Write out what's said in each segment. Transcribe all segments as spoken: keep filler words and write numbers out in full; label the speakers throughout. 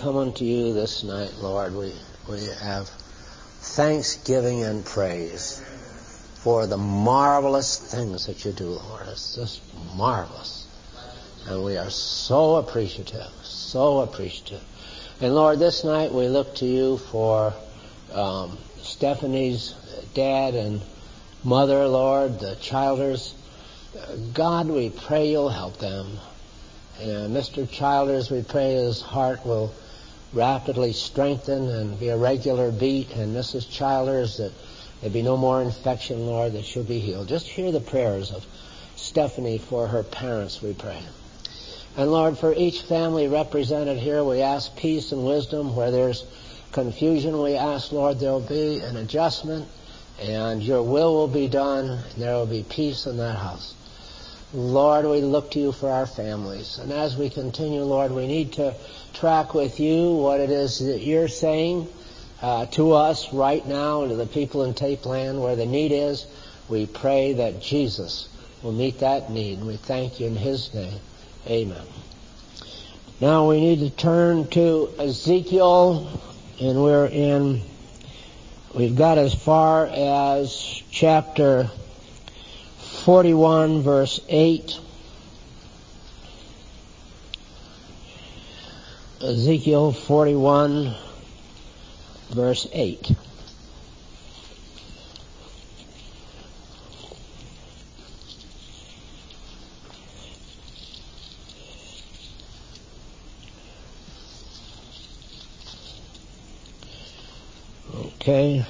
Speaker 1: come unto you this night, Lord, we, we have thanksgiving and praise for the marvelous things that you do, Lord. It's just marvelous. And we are so appreciative, so appreciative. And Lord, this night we look to you for um, Stephanie's dad and mother, Lord, the Childers. God, we pray you'll help them. And Mister Childers, we pray his heart will rapidly strengthen and be a regular beat. And Missus Childers, that there be no more infection, Lord, that she'll be healed. Just hear the prayers of Stephanie for her parents, we pray. And Lord, for each family represented here, we ask peace and wisdom. Where there's confusion, we ask, Lord, there will be an adjustment, and your will will be done, and there will be peace in that house. Lord, we look to you for our families. And as we continue, Lord, we need to track with you what it is that you're saying uh, to us right now and to the people in Tape Land where the need is. We pray that Jesus will meet that need. And we thank you in his name. Amen. Now we need to turn to Ezekiel, and we're in, we've got as far as chapter forty-one, verse eight. Ezekiel forty-one, verse eight. Okay.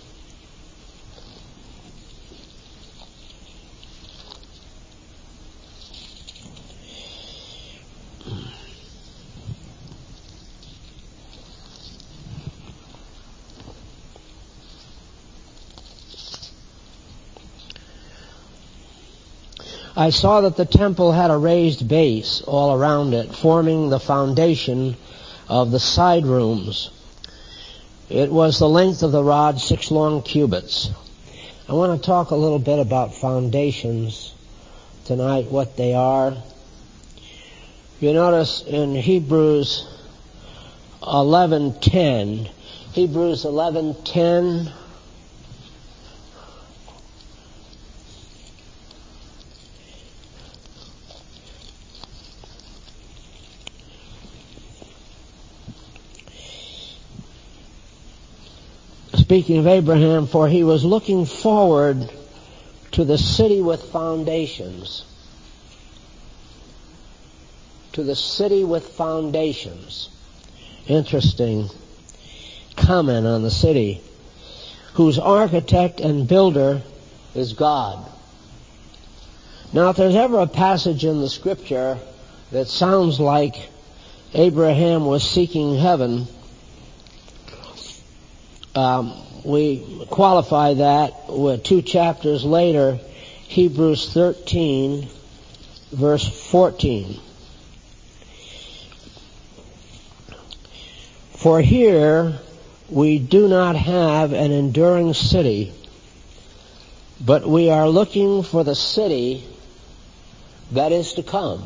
Speaker 1: I saw that the temple had a raised base all around it, forming the foundation of the side rooms. It was the length of the rod, six long cubits. I want to talk a little bit about foundations tonight, what they are. You notice in Hebrews eleven ten, Hebrews eleven ten. Speaking of Abraham, for he was looking forward to the city with foundations. To the city with foundations. Interesting comment on the city. Whose architect and builder is God. Now, if there's ever a passage in the Scripture that sounds like Abraham was seeking heaven, Um, we qualify that with two chapters later, Hebrews thirteen, verse fourteen. For here we do not have an enduring city, but we are looking for the city that is to come,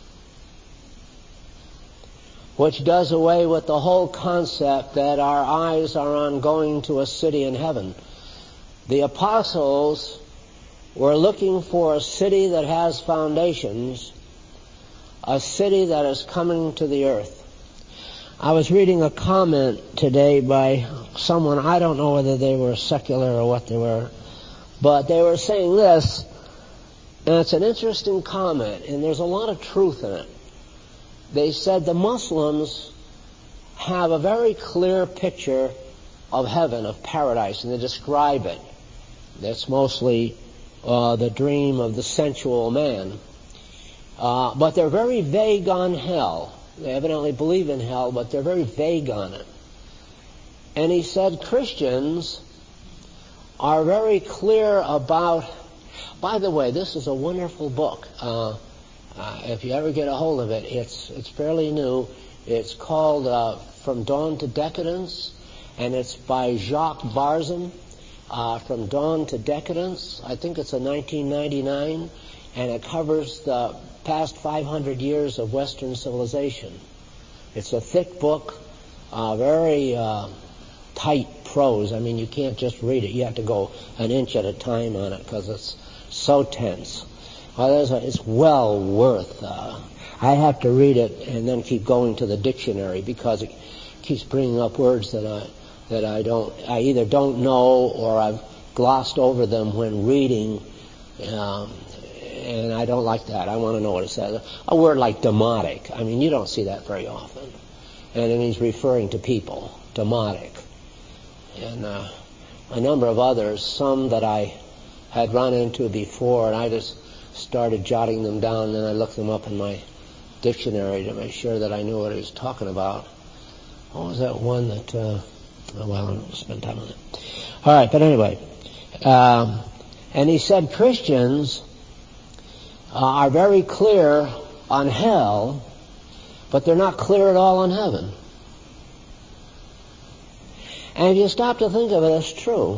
Speaker 1: which does away with the whole concept that our eyes are on going to a city in heaven. The apostles were looking for a city that has foundations, a city that is coming to the earth. I was reading a comment today by someone, I don't know whether they were secular or what they were, but they were saying this, and it's an interesting comment, and there's a lot of truth in it. They said the Muslims have a very clear picture of heaven, of paradise, and they describe it. That's mostly uh, the dream of the sensual man. Uh, but they're very vague on hell. They evidently believe in hell, but they're very vague on it. And he said Christians are very clear about... By the way, this is a wonderful book. Uh, Uh, if you ever get a hold of it, it's it's fairly new. It's called uh, From Dawn to Decadence, and it's by Jacques Barzun, uh, From Dawn to Decadence. I think it's a nineteen ninety-nine, and it covers the past five hundred years of Western civilization. It's a thick book, uh, very uh, tight prose. I mean, you can't just read it. You have to go an inch at a time on it because it's so tense. Well, it's well worth. Uh, I have to read it and then keep going to the dictionary because it keeps bringing up words that I that I don't. I either don't know or I've glossed over them when reading. Um, And I don't like that. I want to know what it says. A word like demotic. I mean, you don't see that very often. And it means referring to people. Demotic. And uh, a number of others, some that I had run into before, and I just started jotting them down, and then I looked them up in my dictionary to make sure that I knew what he was talking about. What was that one that... Uh, oh, well, I won't spend time on it. All right, but anyway. Um, and he said Christians... Uh, are very clear on hell, but they're not clear at all on heaven. And if you stop to think of it, it's true.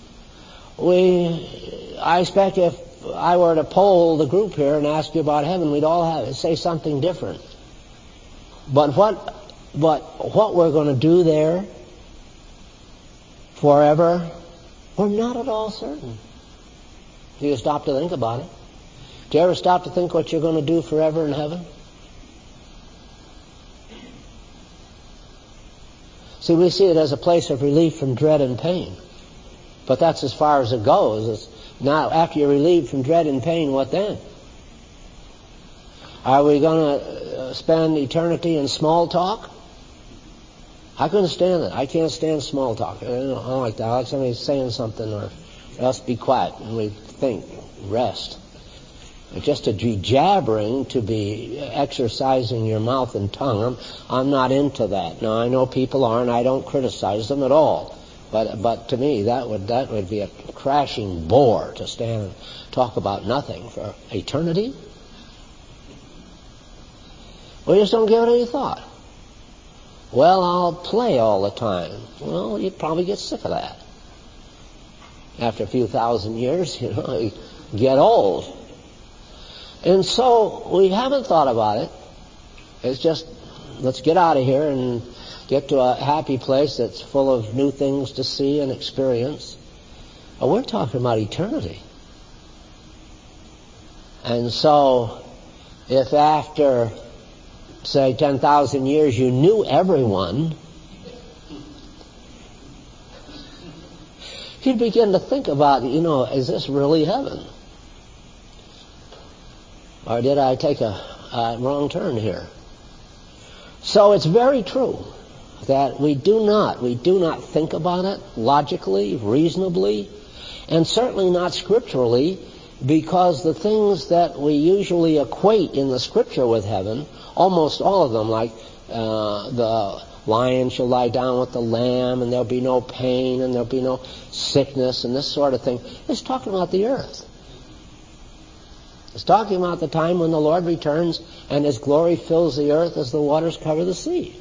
Speaker 1: We, I expect if I were to poll the group here and ask you about heaven, we'd all have say something different. But what, but what we're going to do there forever, we're not at all certain. If you stop to think about it. Do you ever stop to think what you're going to do forever in heaven? See, we see it as a place of relief from dread and pain. But that's as far as it goes. It's now, after you're relieved from dread and pain, what then? Are we going to spend eternity in small talk? I couldn't stand it. I can't stand small talk. I don't, I don't like that. I like somebody saying something or else be quiet and we think, rest. Just to be jabbering, to be exercising your mouth and tongue, I'm, I'm not into that. Now, I know people are, and I don't criticize them at all. But but to me, that would that would be a crashing bore to stand and talk about nothing for eternity. We just don't give it any thought. Well, I'll play all the time. Well, you'd probably get sick of that. After a few thousand years, you know, you get old. And so we haven't thought about it. It's just, let's get out of here and get to a happy place that's full of new things to see and experience. But we're talking about eternity. And so, if after, say, ten thousand years you knew everyone, you'd begin to think about, you know, is this really heaven? Or did I take a, a wrong turn here? So it's very true that we do not, we do not think about it logically, reasonably, and certainly not scripturally, because the things that we usually equate in the scripture with heaven, almost all of them, like uh, the lion shall lie down with the lamb, and there'll be no pain, and there'll be no sickness, and this sort of thing, it's talking about the earth. It's talking about the time when the Lord returns and His glory fills the earth as the waters cover the sea.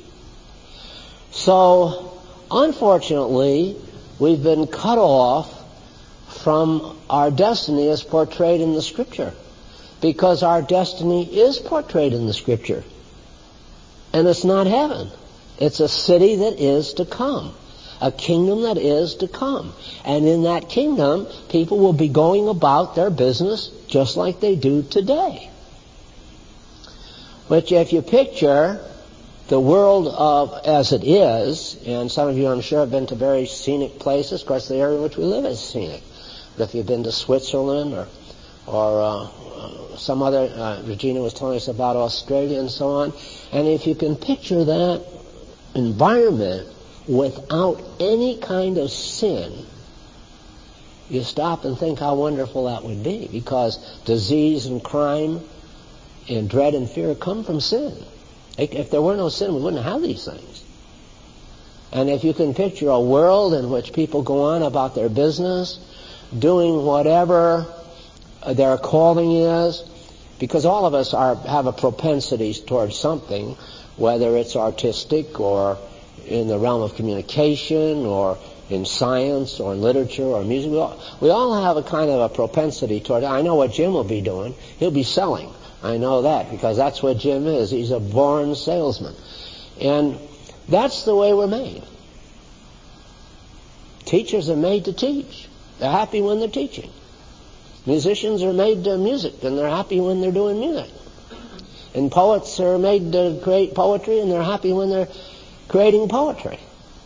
Speaker 1: So, unfortunately, we've been cut off from our destiny as portrayed in the Scripture, because our destiny is portrayed in the Scripture. And it's not heaven. It's a city that is to come. A kingdom that is to come. And in that kingdom, people will be going about their business just like they do today. Which, if you picture the world of as it is, and some of you, I'm sure, have been to very scenic places. Of course, the area in which we live is scenic. But if you've been to Switzerland or or uh, some other, uh, Regina was telling us about Australia and so on, and if you can picture that environment without any kind of sin, you stop and think how wonderful that would be, because disease and crime and dread and fear come from sin. If there were no sin, we wouldn't have these things. And if you can picture a world in which people go on about their business, doing whatever their calling is, because all of us are have a propensity towards something, whether it's artistic or in the realm of communication or in science or in literature or music. We all, we all have a kind of a propensity toward it. I know what Jim will be doing. He'll be selling. I know that, because that's what Jim is. He's a born salesman. And That's the way we're made. Teachers are made to teach. They're happy when they're teaching. Musicians are made to music, and they're happy when they're doing music. And poets are made to create poetry, and they're happy when they're creating poetry.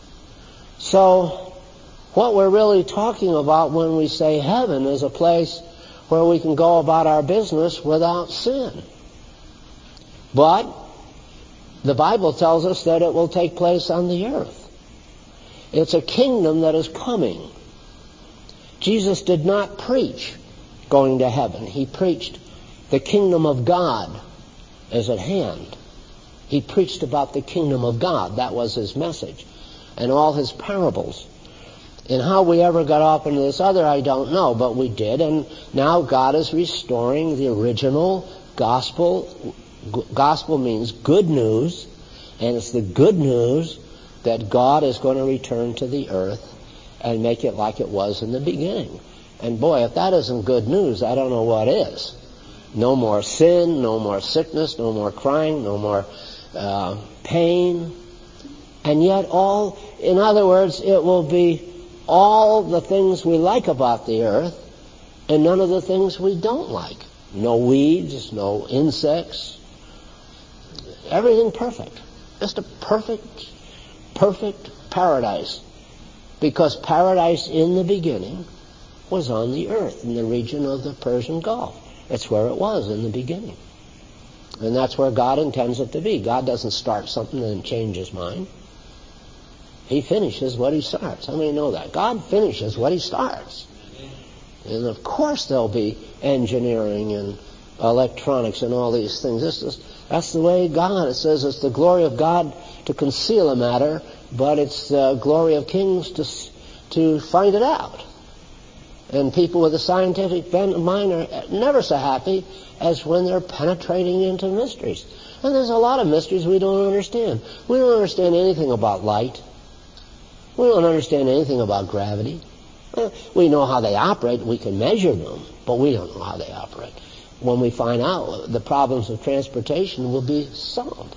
Speaker 1: So what we're really talking about when we say heaven is a place where we can go about our business without sin. But the Bible tells us that it will take place on the earth. It's a kingdom that is coming. Jesus did not preach going to heaven. He preached the kingdom of God is at hand. He preached about the kingdom of God. That was his message. And all his parables. And how we ever got off into this other, I don't know, but we did. And now God is restoring the original gospel. Gospel means good news. And it's the good news that God is going to return to the earth and make it like it was in the beginning. And boy, if that isn't good news, I don't know what is. No more sin, no more sickness, no more crying, no more uh, pain. And yet all, in other words, it will be all the things we like about the earth and none of the things we don't like. No weeds, no insects. Everything perfect. Just a perfect, perfect paradise. Because paradise in the beginning was on the earth, in the region of the Persian Gulf. That's where it was in the beginning. And that's where God intends it to be. God doesn't start something and then change his mind. He finishes what he starts. How many know that? God finishes what he starts. And of course there'll be engineering and electronics and all these things. This is, that's the way God, it says it's the glory of God to conceal a matter, but it's the glory of kings to to find it out. And people with a scientific mind are never so happy as when they're penetrating into mysteries. And there's a lot of mysteries we don't understand. We don't understand anything about light. We don't understand anything about gravity. We know how they operate. We can measure them, but we don't know how they operate. When we find out, the problems of transportation will be solved.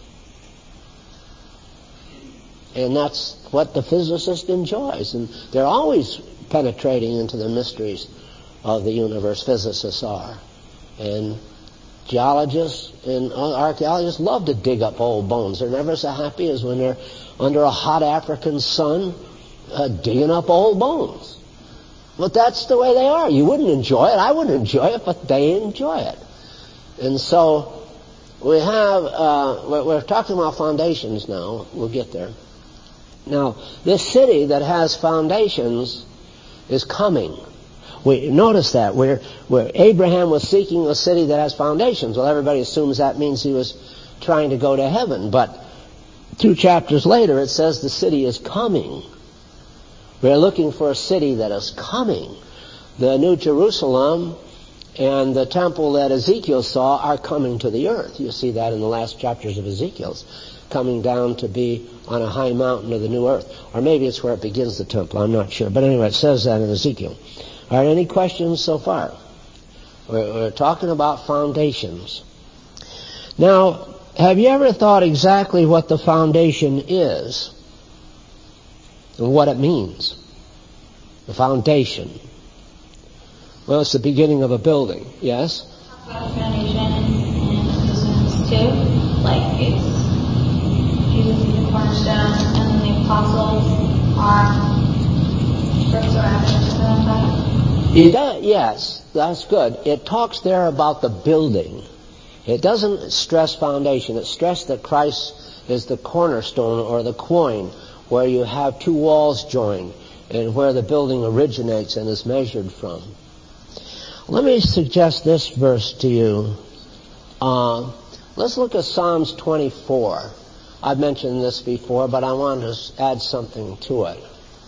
Speaker 1: And that's what the physicist enjoys. And they're always penetrating into the mysteries of the universe. Physicists are. And geologists and archaeologists love to dig up old bones. They're never so happy as when they're under a hot African sun uh, digging up old bones. But that's the way they are. You wouldn't enjoy it. I wouldn't enjoy it, but they enjoy it. And so we have, uh, we're, we're talking about foundations now. We'll get there. Now, this city that has foundations is coming. We notice that where where Abraham was seeking a city that has foundations. Well, everybody assumes that means he was trying to go to heaven. But two chapters later, it says the city is coming. We're looking for a city that is coming. The New Jerusalem and the temple that Ezekiel saw are coming to the earth. You see that in the last chapters of Ezekiel's, coming down to be on a high mountain of the new earth. Or maybe it's where it begins the temple. I'm not sure. But anyway, it says that in Ezekiel. All right, any questions so far? We're, we're talking about foundations. Now, have you ever thought exactly what the foundation is and what it means? The foundation. Well, it's the beginning of a building. Yes?
Speaker 2: Talk about the foundation in Ephesians two. Like, it's Jesus is the cornerstone, and then the apostles are bricks around it, something like that.
Speaker 1: It does, yes, that's good. It talks there about the building. It doesn't stress foundation. It stresses that Christ is the cornerstone or the coin, where you have two walls joined and where the building originates and is measured from. Let me suggest this verse to you. Uh, let's look at Psalms twenty-four. I've mentioned this before, but I want to add something to it.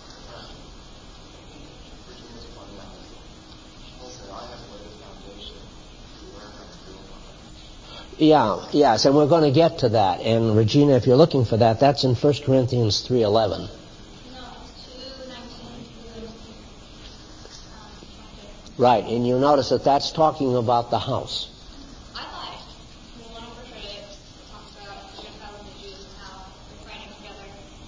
Speaker 1: Yeah, yes, and we're going to get to that. And Regina, if you're looking for that, that's in First Corinthians three eleven.
Speaker 2: No, two nineteen.
Speaker 1: Right, and you'll notice that that's talking about the house.
Speaker 2: I like the one over it talks about Gentiles and Jews and how they're fighting together.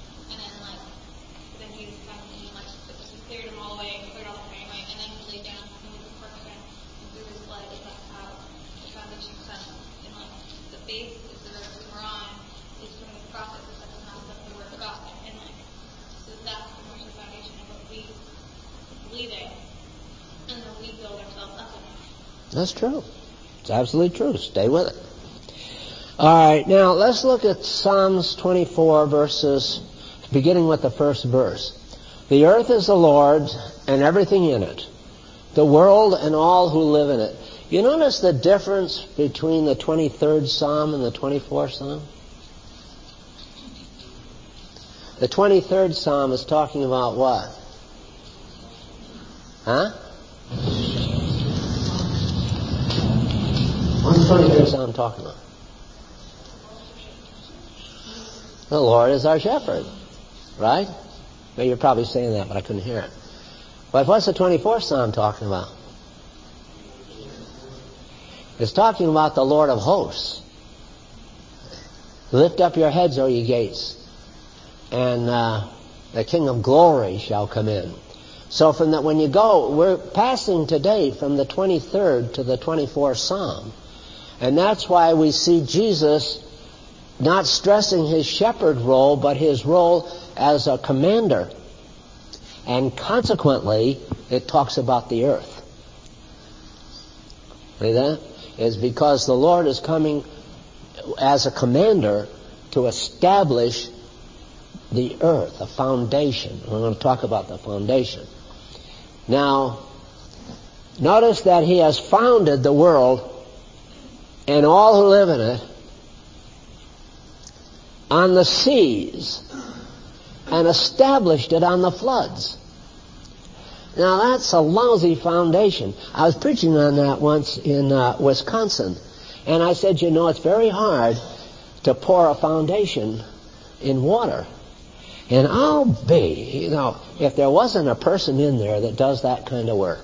Speaker 1: That's true. It's absolutely true. Stay with it. All right, now let's look at Psalms twenty-four, verses, beginning with the first verse. The earth is the Lord's and everything in it, the world and all who live in it. You notice the difference between the twenty-third Psalm and the twenty-fourth Psalm? The twenty-third Psalm is talking about what? Huh? What's the twenty-third Psalm talking about? The Lord is our shepherd, right? Well, you're probably saying that, but I couldn't hear it. But what's the twenty-fourth Psalm talking about? It's talking about the Lord of hosts. Lift up your heads, O ye gates, and uh, the King of glory shall come in. So from that, when you go, we're passing today from the twenty-third to the twenty-fourth Psalm. And that's why we see Jesus not stressing his shepherd role, but his role as a commander. And consequently, it talks about the earth. See that? It's because the Lord is coming as a commander to establish the earth, a foundation. We're going to talk about the foundation. Now, notice that he has founded the world and all who live in it on the seas and established it on the floods. Now, that's a lousy foundation. I was preaching on that once in uh, Wisconsin, and I said, you know, it's very hard to pour a foundation in water. And I'll be, you know, if there wasn't a person in there that does that kind of work.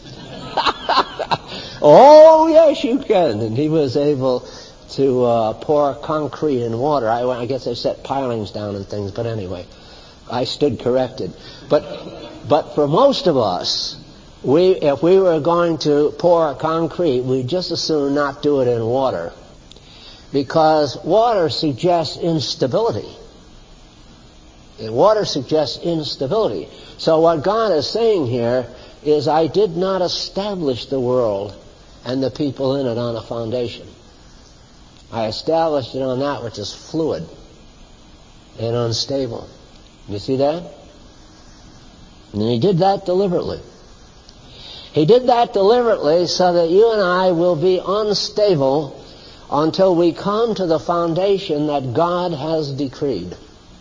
Speaker 1: Oh, yes, you can. And he was able to uh, pour concrete in water. I, I guess they set pilings down and things, but anyway, I stood corrected. But but for most of us, we if we were going to pour concrete, we'd just as soon not do it in water, because water suggests instability. And water suggests instability. So what God is saying here is, I did not establish the world and the people in it on a foundation. I established it on that which is fluid and unstable. You see that? And he did that deliberately. He did that deliberately so that you and I will be unstable until we come to the foundation that God has decreed.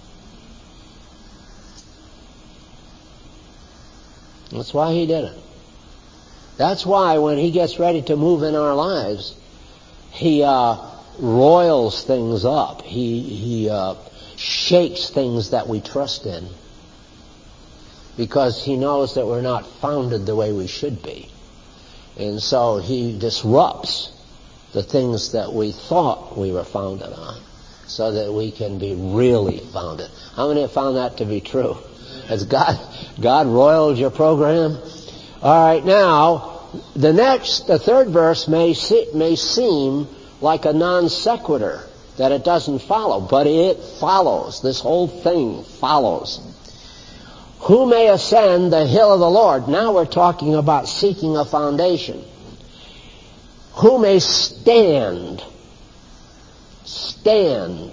Speaker 1: That's why he did it. That's why when he gets ready to move in our lives, he uh, roils things up. He, he uh, shakes things that we trust in, because he knows that we're not founded the way we should be. And so he disrupts the things that we thought we were founded on, so that we can be really founded. How many have found that to be true? Has God, God roiled your program? All right, now, the next, the third verse may, see, may seem like a non sequitur, that it doesn't follow, but it follows. This whole thing follows. Who may ascend the hill of the Lord? Now we're talking about seeking a foundation. Who may stand? Stand.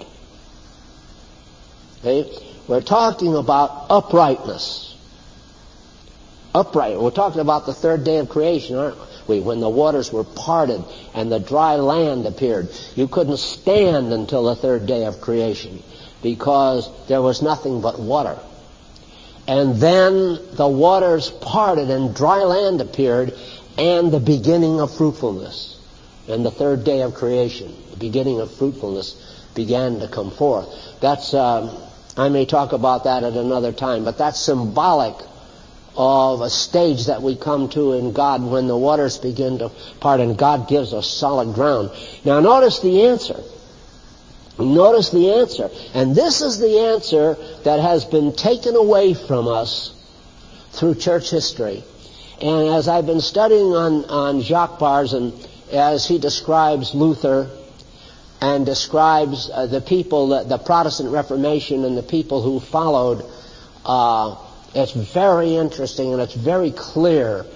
Speaker 1: Okay? We're talking about uprightness. Upright. We're talking about the third day of creation, aren't we? When the waters were parted and the dry land appeared. You couldn't stand until the third day of creation, because there was nothing but water. And then the waters parted and dry land appeared, and the beginning of fruitfulness. And the third day of creation, the beginning of fruitfulness, began to come forth. That's, um, I may talk about that at another time, but that's symbolic of a stage that we come to in God when the waters begin to part and God gives us solid ground. Now notice the answer. Notice the answer. And this is the answer that has been taken away from us through church history. And as I've been studying on, on Jacques Bars, and as he describes Luther and describes uh, the people, the, the Protestant Reformation and the people who followed, uh, it's very interesting and it's very clear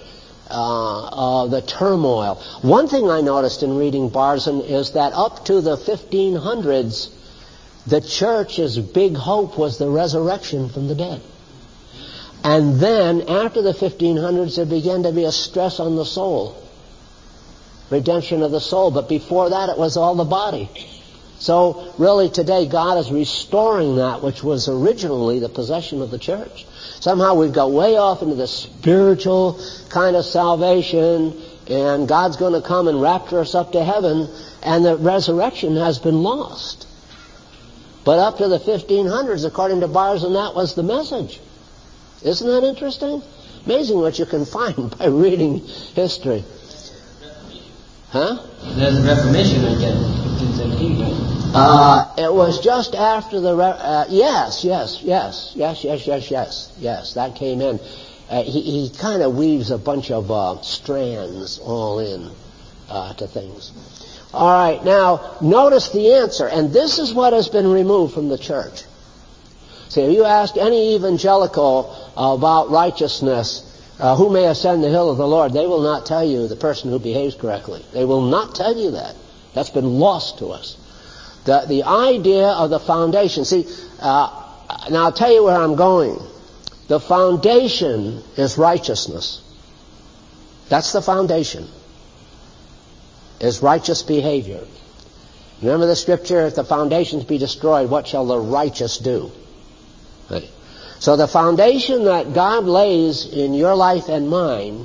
Speaker 1: uh, uh, the turmoil. One thing I noticed in reading Barzun is that up to the fifteen hundreds, the church's big hope was the resurrection from the dead. And then, after the fifteen hundreds, there began to be a stress on the soul. Redemption of the soul. But before that, it was all the body. So, really, today, God is restoring that which was originally the possession of the church. Somehow we've got way off into the spiritual kind of salvation, and God's going to come and rapture us up to heaven, and the resurrection has been lost. But up to the fifteen hundreds, according to Barzun, that was the message. Isn't that interesting? Amazing what you can find by reading history. Huh?
Speaker 3: There's a Reformation again. fifteen seventeen, right?
Speaker 1: Uh, it was just after the... Re- uh, yes, yes, yes, yes, yes, yes, yes, yes. That came in. Uh, he he kind of weaves a bunch of uh, strands all in uh, to things. All right, now, notice the answer. And this is what has been removed from the church. See, if you ask any evangelical about righteousness, uh, who may ascend the hill of the Lord, they will not tell you the person who behaves correctly. They will not tell you that. That's been lost to us. The, the idea of the foundation. See, uh, now I'll tell you where I'm going. The foundation is righteousness. That's the foundation. Is righteous behavior. Remember the scripture, if the foundations be destroyed, what shall the righteous do? Right. So the foundation that God lays in your life and mine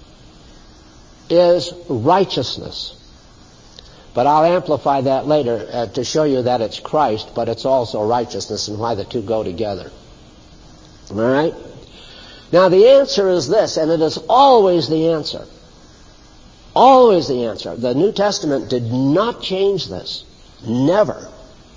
Speaker 1: is righteousness. But I'll amplify that later uh, to show you that it's Christ, but it's also righteousness and why the two go together. All right? Now the answer is this, and it is always the answer. Always the answer. The New Testament did not change this. Never.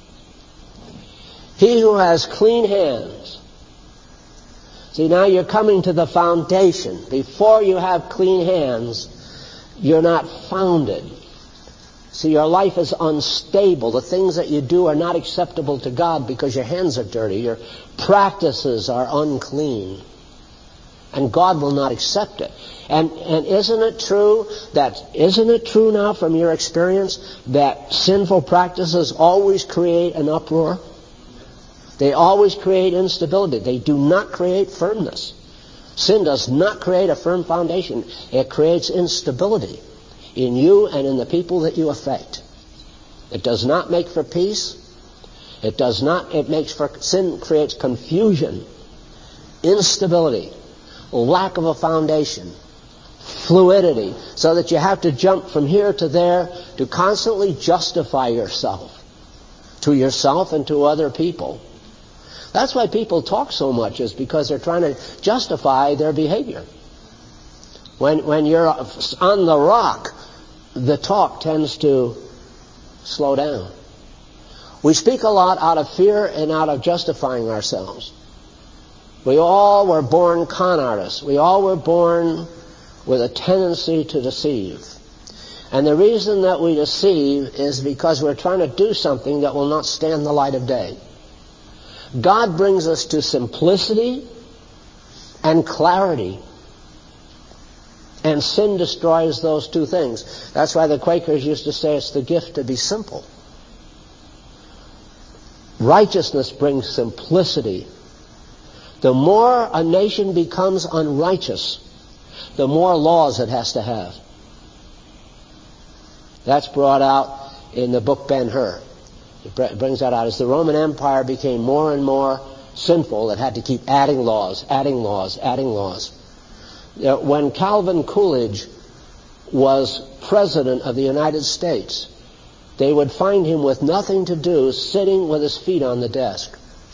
Speaker 1: He who has clean hands. See, now you're coming to the foundation. Before you have clean hands, you're not founded. See, your life is unstable. The things that you do are not acceptable to God because your hands are dirty. Your practices are unclean. And God will not accept it. And and isn't it true that isn't it true now from your experience that sinful practices always create an uproar? They always create instability. They do not create firmness. Sin does not create a firm foundation. It creates instability in you and in the people that you affect. It does not make for peace. It does not, it makes for, sin creates confusion, instability, lack of a foundation, fluidity, so that you have to jump from here to there to constantly justify yourself to yourself and to other people. That's why people talk so much, is because they're trying to justify their behavior. When when you're on the rock, the talk tends to slow down. We speak a lot out of fear and out of justifying ourselves. We all were born con artists. We all were born with a tendency to deceive. And the reason that we deceive is because we're trying to do something that will not stand the light of day. God brings us to simplicity and clarity. And sin destroys those two things. That's why the Quakers used to say it's the gift to be simple. Righteousness brings simplicity. The more a nation becomes unrighteous, the more laws it has to have. That's brought out in the book Ben-Hur. It brings that out. As the Roman Empire became more and more sinful, it had to keep adding laws, adding laws, adding laws. When Calvin Coolidge was president of the United States, they would find him with nothing to do, sitting with his feet on the desk.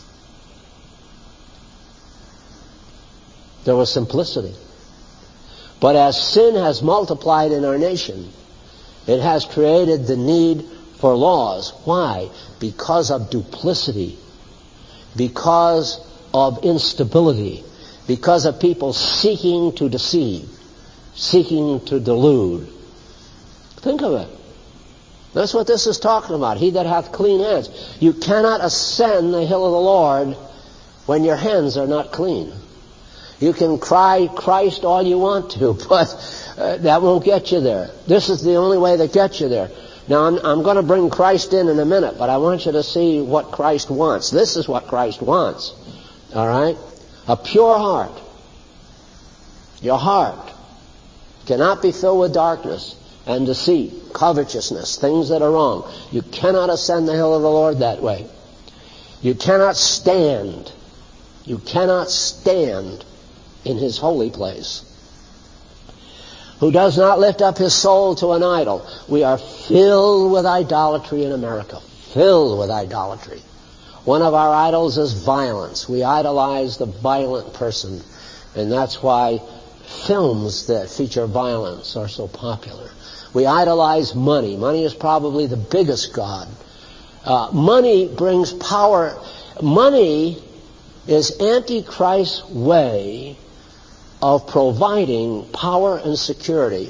Speaker 1: There was simplicity. But as sin has multiplied in our nation, it has created the need for laws. Why? Because of duplicity. Because of instability. Because of people seeking to deceive. Seeking to delude. Think of it. That's what this is talking about. He that hath clean hands. You cannot ascend the hill of the Lord when your hands are not clean. You can cry Christ all you want to, but uh, that won't get you there. This is the only way that gets you there. Now, I'm, I'm going to bring Christ in in a minute, but I want you to see what Christ wants. This is what Christ wants. All right? A pure heart. Your heart cannot be filled with darkness and deceit, covetousness, things that are wrong. You cannot ascend the hill of the Lord that way. You cannot stand. You cannot stand in His holy place. Who does not lift up his soul to an idol. We are filled with idolatry in America. Filled with idolatry. One of our idols is violence. We idolize the violent person. And that's why films that feature violence are so popular. We idolize money. Money is probably the biggest god. Uh, money brings power. Money is Antichrist's way of providing power and security.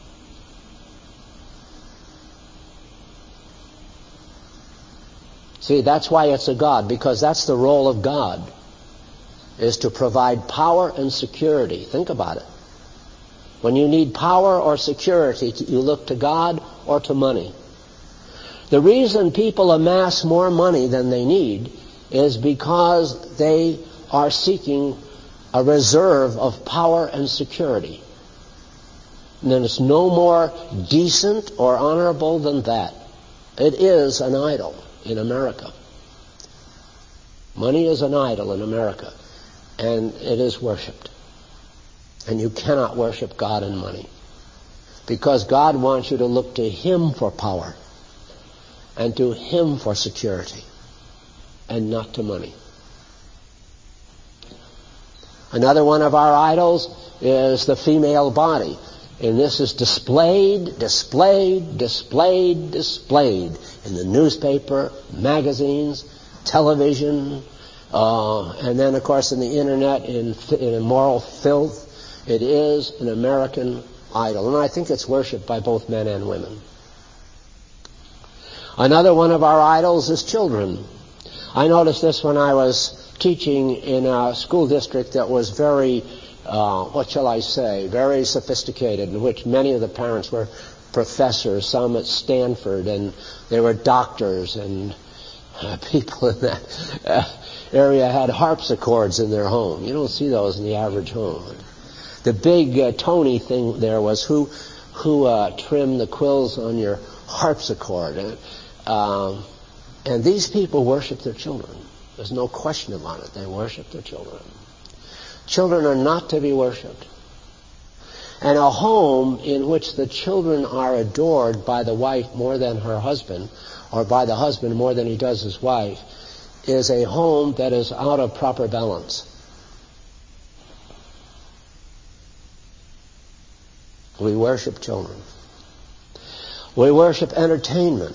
Speaker 1: See, that's why it's a god, because that's the role of God, is to provide power and security. Think about it. When you need power or security, you look to God or to money. The reason people amass more money than they need is because they are seeking a reserve of power and security. And then it's no more decent or honorable than that. It is an idol in America. Money is an idol in America, and it is worshipped. And you cannot worship God in money, because God wants you to look to Him for power and to Him for security, and not to money. Another one of our idols is the female body. And this is displayed, displayed, displayed, displayed in the newspaper, magazines, television, uh, and then, of course, in the Internet, in, in immoral filth. It is an American idol. And I think it's worshipped by both men and women. Another one of our idols is children. I noticed this when I was teaching in a school district that was very, uh, what shall I say, very sophisticated, in which many of the parents were professors, some at Stanford, and they were doctors, and uh, people in that uh, area had harpsichords in their home. You don't see those in the average home. The big uh, Tony thing there was who who uh, trimmed the quills on your harpsichord. And, um, and these people worship their children. There's no question about it. They worship their children. Children are not to be worshipped. And a home in which the children are adored by the wife more than her husband, or by the husband more than he does his wife, is a home that is out of proper balance. We worship children. We worship entertainment.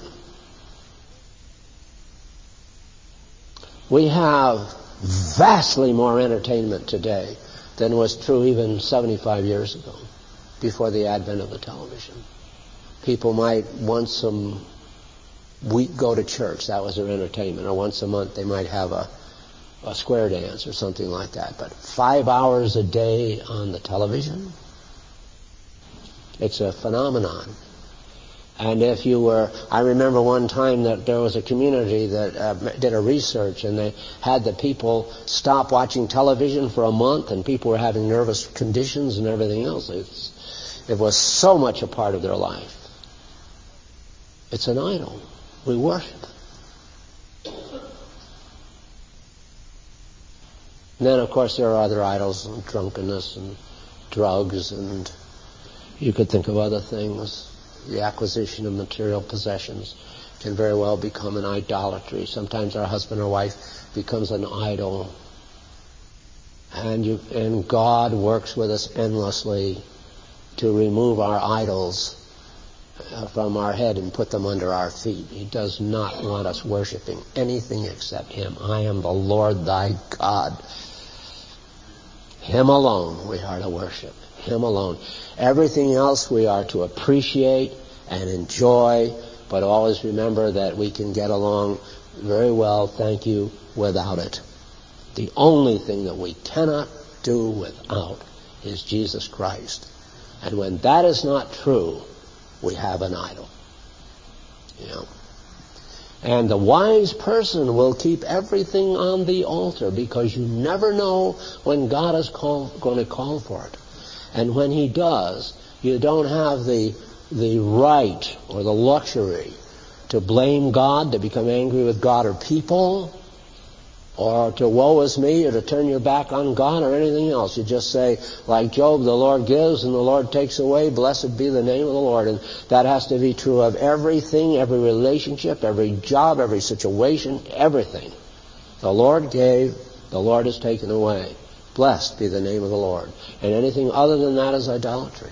Speaker 1: We have vastly more entertainment today than was true even seventy-five years ago, before the advent of the television. People might once a week go to church. That was their entertainment. Or once a month they might have a, a square dance or something like that. But five hours a day on the television? It's a phenomenon. And if you were, I remember one time that there was a community that uh, did a research, and they had the people stop watching television for a month, and people were having nervous conditions and everything else. It's, it was so much a part of their life. It's an idol. We worship it. And then, of course, there are other idols, drunkenness and drugs, and you could think of other things. The acquisition of material possessions can very well become an idolatry. Sometimes our husband or wife becomes an idol. And, you, and God works with us endlessly to remove our idols from our head and put them under our feet. He does not want us worshiping anything except Him. I am the Lord thy God. Him alone we are to worship. Him alone. Everything else we are to appreciate and enjoy, but always remember that we can get along very well, thank you, without it. The only thing that we cannot do without is Jesus Christ. And when that is not true, we have an idol. You know. And the wise person will keep everything on the altar, because you never know when God is call, going to call for it. And when He does, you don't have the the right or the luxury to blame God, to become angry with God or people, or to woe is me, or to turn your back on God or anything else. You just say, like Job, the Lord gives and the Lord takes away. Blessed be the name of the Lord. And that has to be true of everything, every relationship, every job, every situation, everything. The Lord gave, the Lord has taken away. Blessed be the name of the Lord. And anything other than that is idolatry.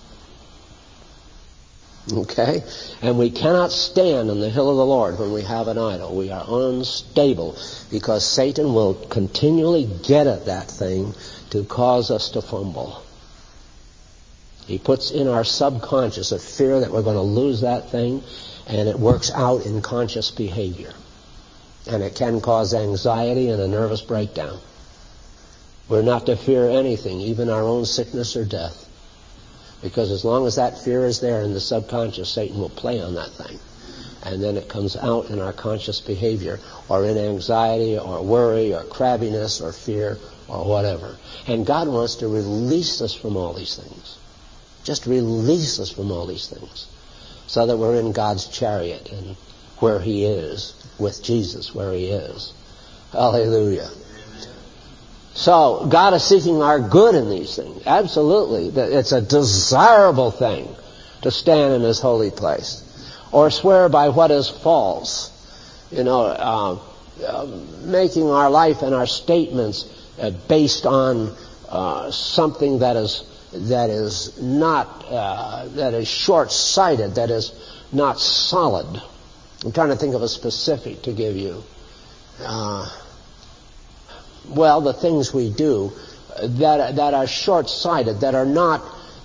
Speaker 1: Okay? And we cannot stand on the hill of the Lord when we have an idol. We are unstable, because Satan will continually get at that thing to cause us to fumble. He puts in our subconscious a fear that we're going to lose that thing, and it works out in conscious behavior. And it can cause anxiety and a nervous breakdown. We're not to fear anything, even our own sickness or death. Because as long as that fear is there in the subconscious, Satan will play on that thing. And then it comes out in our conscious behavior, or in anxiety, or worry, or crabbiness, or fear, or whatever. And God wants to release us from all these things. Just release us from all these things, so that we're in God's chariot and where He is, with Jesus where He is. Hallelujah. So, God is seeking our good in these things. Absolutely. It's a desirable thing to stand in His holy place. Or swear by what is false. You know, uh, uh, making our life and our statements uh, based on uh, something that is that is not, uh, that is short-sighted, that is not solid. I'm trying to think of a specific to give you. Uh, Well, the things we do that that are short-sighted, that are not,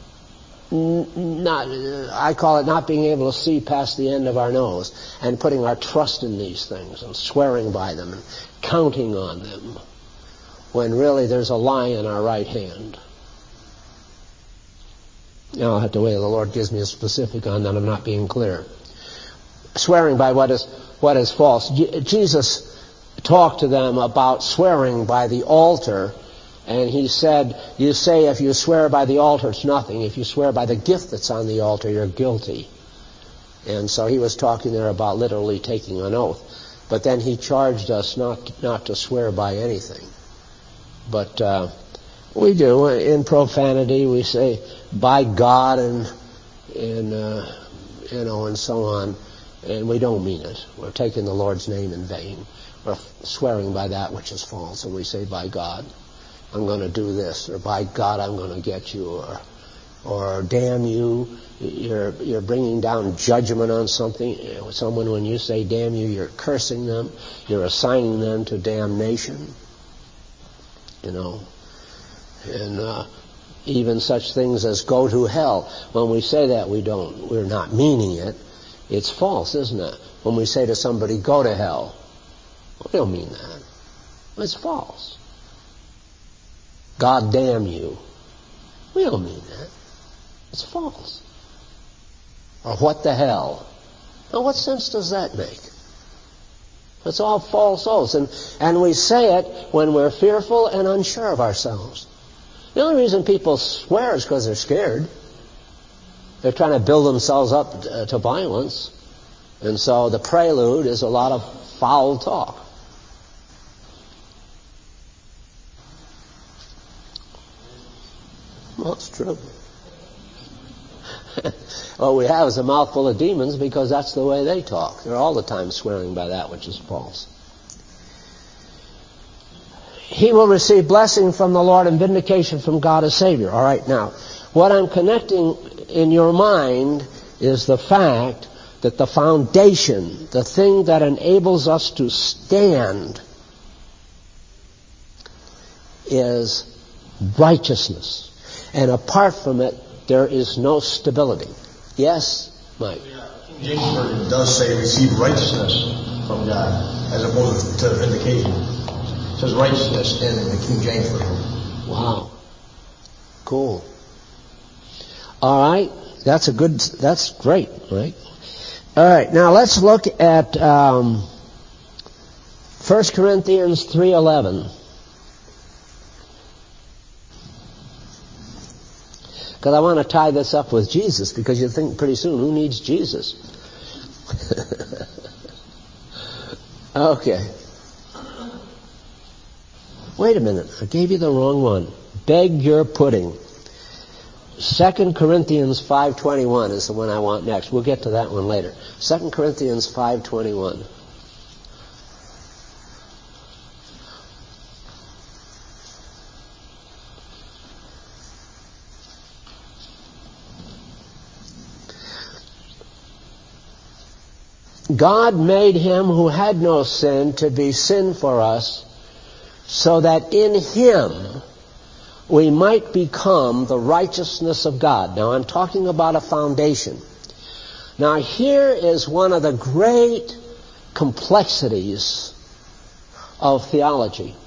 Speaker 1: not, I call it not being able to see past the end of our nose, and putting our trust in these things and swearing by them and counting on them, when really there's a lie in our right hand. Now I'll have to wait till the Lord gives me a specific on that. I'm not being clear. Swearing by what is what is false. Je- Jesus talked to them about swearing by the altar, and He said, you say if you swear by the altar it's nothing. If you swear by the gift that's on the altar, you're guilty. And so He was talking there about literally taking an oath. But then He charged us not not to swear by anything. But uh, we do. In profanity we say by God and, and uh, you know, and so on. And we don't mean it. We're taking the Lord's name in vain. We're swearing by that which is false, and we say, by God, I'm going to do this, or by God, I'm going to get you, or, or damn you, you're you're bringing down judgment on something. Someone, when you say damn you, you're cursing them, you're assigning them to damnation. You know, and uh, even such things as go to hell. When we say that, we don't, we're not meaning it. It's false, isn't it? When we say to somebody, go to hell. We don't mean that. It's false. God damn you. We don't mean that. It's false. Or what the hell? Now, what sense does that make? It's all false oaths. And, and we say it when we're fearful and unsure of ourselves. The only reason people swear is because they're scared. They're trying to build themselves up to, to violence. And so the prelude is a lot of foul talk. Well, it's true. What we have is a mouthful of demons, because that's the way they talk. They're all the time swearing by that which is false. He will receive blessing from the Lord and vindication from God as Savior. All right, now, what I'm connecting in your mind is the fact that the foundation, the thing that enables us to stand, is righteousness. And apart from it, there is no stability. Yes, Mike?
Speaker 4: Yeah, King James Version does say receive righteousness from God, as opposed to vindication. It says righteousness in the King James Version.
Speaker 1: Wow. Cool. All right. That's a good, that's great, right? All right. Now let's look at um, First Corinthians three eleven. Because I want to tie this up with Jesus, because you think pretty soon, who needs Jesus? Okay. Wait a minute. I gave you the wrong one. Beg your pudding. Second Corinthians five twenty-one is the one I want next. We'll get to that one later. Second Corinthians five twenty-one. God made him who had no sin to be sin for us, so that in him we might become the righteousness of God. Now I'm talking about a foundation. Now here is one of the great complexities of theology.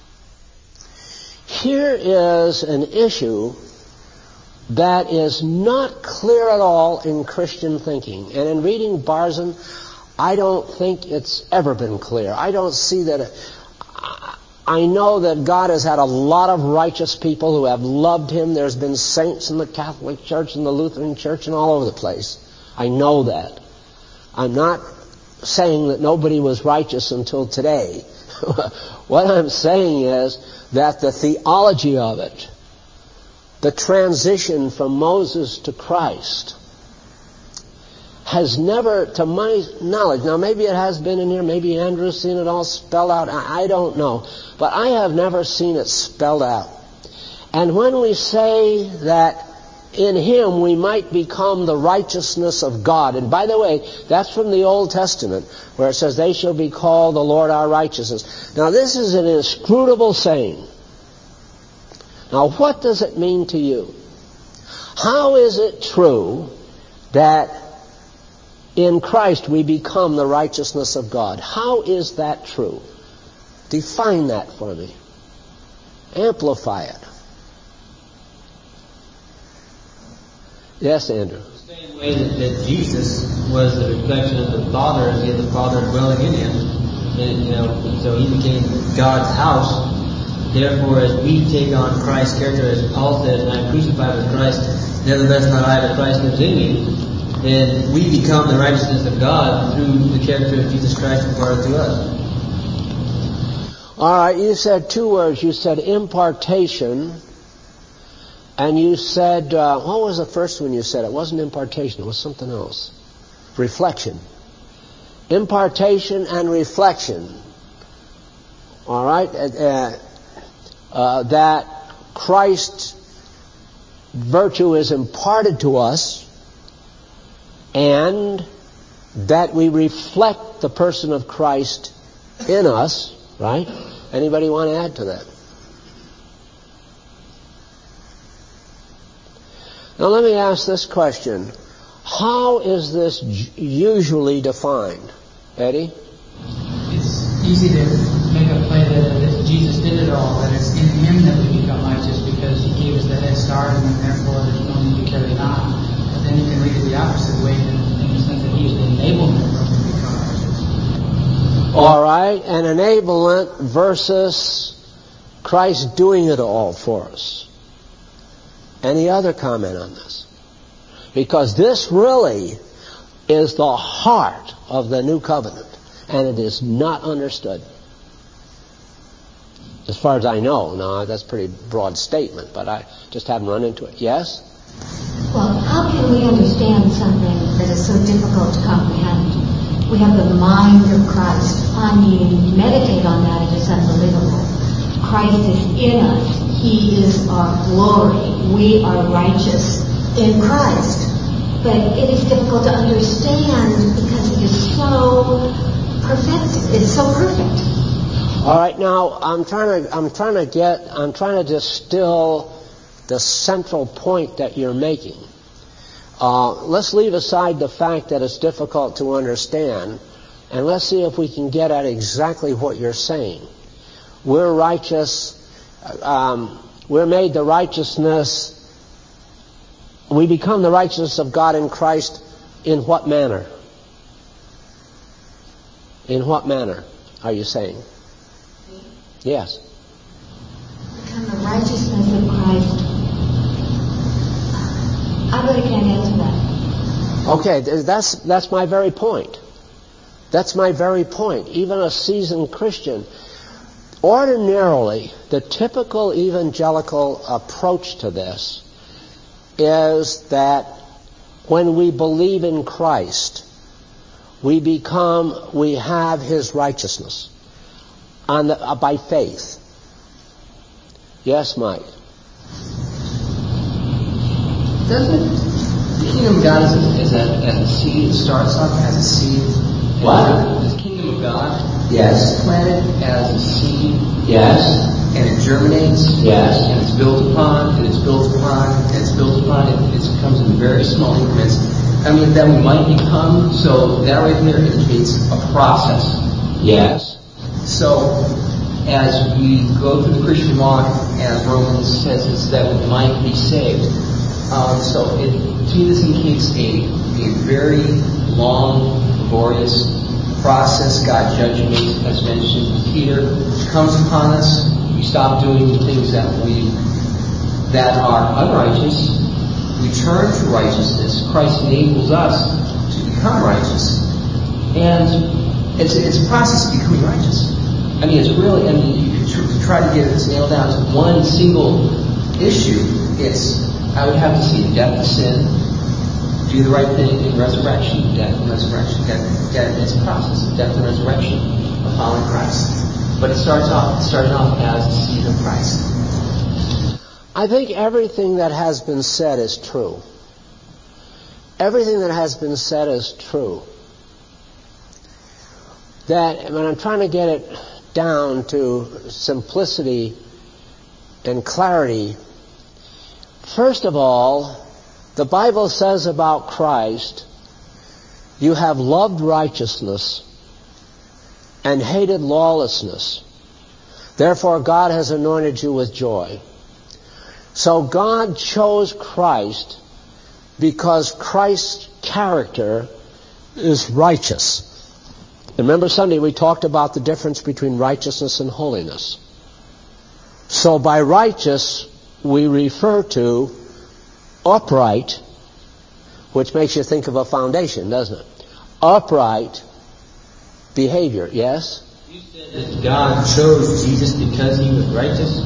Speaker 1: Here is an issue that is not clear at all in Christian thinking. And in reading Barzun, I don't think it's ever been clear. I don't see that. It, I know that God has had a lot of righteous people who have loved him. There's been saints in the Catholic Church and the Lutheran Church and all over the place. I know that. I'm not saying that nobody was righteous until today. What I'm saying is that the theology of it, the transition from Moses to Christ, has never, to my knowledge, now maybe it has been in here, maybe Andrew's seen it all spelled out, I, I don't know, but I have never seen it spelled out. And when we say that in him we might become the righteousness of God, and by the way, that's from the Old Testament, where it says, they shall be called the Lord our righteousness. Now this is an inscrutable saying. Now what does it mean to you? How is it true that in Christ we become the righteousness of God? How is that true? Define that for me. Amplify it. Yes, Andrew.
Speaker 3: The same way that, that Jesus was the reflection of the Father, and he had the Father dwelling in him. And, you know, so he became God's house. Therefore, as we take on Christ's character, as Paul said, and I am crucified with Christ, nevertheless not I, but Christ lives in me, then we become the righteousness of God through the character of Jesus Christ imparted to us.
Speaker 1: All right, you said two words. You said impartation, and you said, uh, what was the first one you said? It wasn't impartation, it was something else. Reflection. Impartation and reflection. All right? Uh, uh, that Christ's virtue is imparted to us, and that we reflect the person of Christ in us, right? Anybody want to add to that? Now let me ask this question. How is this usually defined? Eddie?
Speaker 5: It's easy to make a play that, that Jesus did it all, that it's in him that we become righteous because he gave us the head start, and therefore there's no need to carry it on. But then you can read it the opposite way, in the sense that he's the enablement for us to become righteous.
Speaker 1: All right, an enablement versus Christ doing it all for us. Any other comment on this? Because this really is the heart of the new covenant, and it is not understood. As far as I know. Now, that's a pretty broad statement, but I just haven't run into it. Yes?
Speaker 6: Well, how can we understand something that is so difficult to comprehend? We have the mind of Christ. I mean, meditate on that, it is unbelievable. Christ is in us. He is our glory. We are righteous in Christ. But it is difficult to understand because it is so perfect. It's so perfect.
Speaker 1: All right, now I'm trying to I'm trying to get I'm trying to distill the central point that you're making. Uh, let's leave aside the fact that it's difficult to understand, and let's see if we can get at exactly what you're saying. We're righteous. Um, we're made the righteousness, we become the righteousness of God in Christ in what manner? In what manner are you saying? Yes.
Speaker 6: Become the righteousness of Christ. I really can't answer that.
Speaker 1: Okay, that's that's my very point. That's my very point. Even a seasoned Christian, ordinarily, the typical evangelical approach to this is that when we believe in Christ, we become, we have His righteousness on the, uh, by faith. Yes, Mike?
Speaker 7: Doesn't the kingdom of God is a, is a, as a seed? It starts off as a seed.
Speaker 1: What?
Speaker 7: The kingdom of God
Speaker 1: Yes.
Speaker 7: is planted as a seed.
Speaker 1: Yes.
Speaker 7: And it germinates.
Speaker 1: Yes.
Speaker 7: And it's built upon, and it's built upon, and it's built upon, and it comes in very small increments. I mean, that we might become, so that right there indicates a process.
Speaker 1: Yes.
Speaker 7: So, as we go through the Christian walk, as Romans says, is that we might be saved. Um, so, it, to me, this indicates a, a very long, laborious process. God judging us, as mentioned. Peter comes upon us. We stop doing the things that we that are unrighteous. We turn to righteousness. Christ enables us to become righteous, and it's it's a process of becoming righteous. I mean, it's really. I mean, you could try to get this nailed down to one single issue. It's I would have to see death to sin, do the right thing in resurrection, death and resurrection. Death, death, it's a process of death and resurrection of following Christ. But it starts off, it started off as the seed of Christ.
Speaker 1: I think everything that has been said is true. Everything that has been said is true. That, when I'm trying to get it down to simplicity and clarity, first of all, the Bible says about Christ, you have loved righteousness and hated lawlessness. Therefore, God has anointed you with joy. So God chose Christ because Christ's character is righteous. Remember Sunday we talked about the difference between righteousness and holiness. So by righteous we refer to upright, which makes you think of a foundation, doesn't it? Upright behavior, yes?
Speaker 3: You said that God chose Jesus because He was righteous?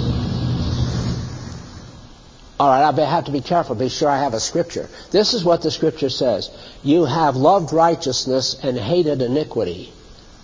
Speaker 1: All right, I have to be careful, be sure I have a scripture. This is what the scripture says. You have loved righteousness and hated iniquity.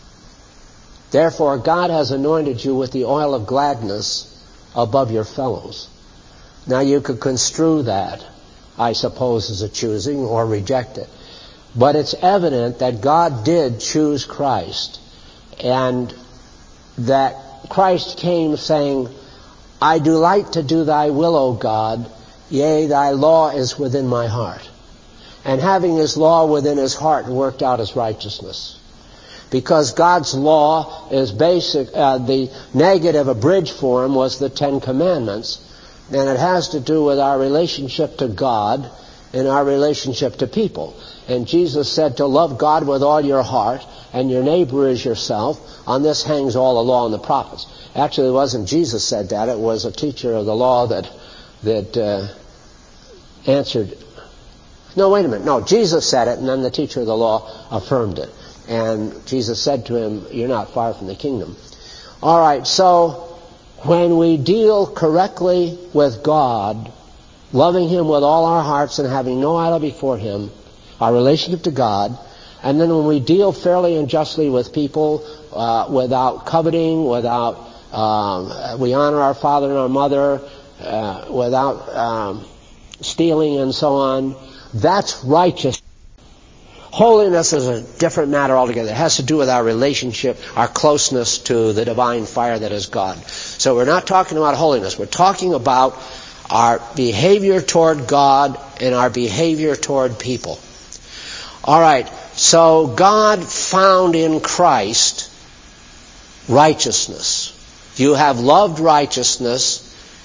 Speaker 1: Therefore, God has anointed you with the oil of gladness above your fellows. Now, you could construe that, I suppose, as a choosing or reject it. But it's evident that God did choose Christ, and that Christ came saying, I delight to do thy will, O God, yea, thy law is within my heart. And having his law within his heart worked out his righteousness. Because God's law is basic, uh, the negative abridged form was the Ten Commandments, and it has to do with our relationship to God and our relationship to people. And Jesus said to love God with all your heart and your neighbor as yourself. On this hangs all the law and the prophets. Actually, it wasn't Jesus said that. It was a teacher of the law that that uh, answered. No, wait a minute. No, Jesus said it, and then the teacher of the law affirmed it. And Jesus said to him, you're not far from the kingdom. All right, so when we deal correctly with God, loving Him with all our hearts and having no idol before Him, our relationship to God, and then when we deal fairly and justly with people, uh, without coveting, without, um, we honor our father and our mother, uh, without um, stealing and so on, that's righteous. Holiness is a different matter altogether. It has to do with our relationship, our closeness to the divine fire that is God. So we're not talking about holiness. We're talking about our behavior toward God and our behavior toward people. All right, so God found in Christ righteousness. You have loved righteousness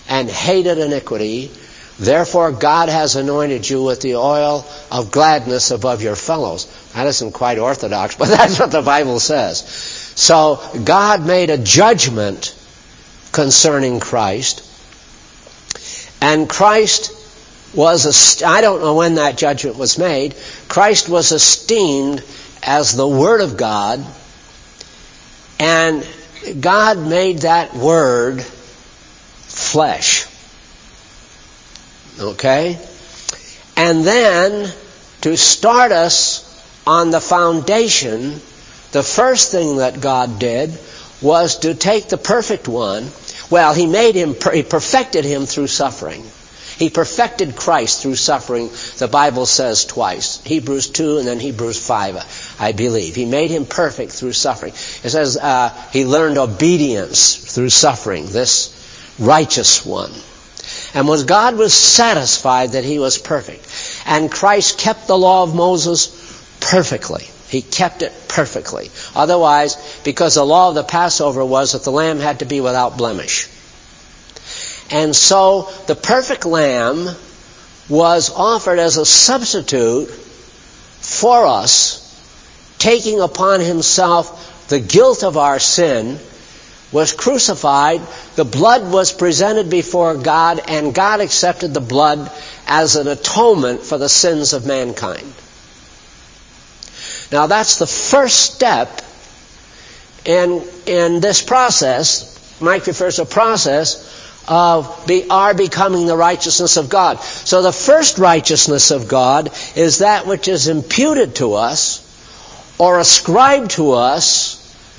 Speaker 1: and hated iniquity. Therefore God has anointed you with the oil of gladness above your fellows. That isn't quite orthodox, but that's what the Bible says. So God made a judgment concerning Christ. And Christ was, est- I don't know when that judgment was made, Christ was esteemed as the Word of God. And God made that Word flesh. Okay? And then, to start us on the foundation, the first thing that God did was to take the perfect one. Well, He made him, He perfected him through suffering. He perfected Christ through suffering, the Bible says twice. Hebrews two and then Hebrews five, I believe. He made him perfect through suffering. It says uh, He learned obedience through suffering, this righteous one. And when God was satisfied that He was perfect, and Christ kept the law of Moses perfectly. He kept it perfectly. Otherwise, because the law of the Passover was that the lamb had to be without blemish. And so the perfect lamb was offered as a substitute for us, taking upon Himself the guilt of our sin, was crucified, the blood was presented before God, and God accepted the blood as an atonement for the sins of mankind. Now that's the first step in, in this process. Mike refers to a process of be, our becoming the righteousness of God. So the first righteousness of God is that which is imputed to us or ascribed to us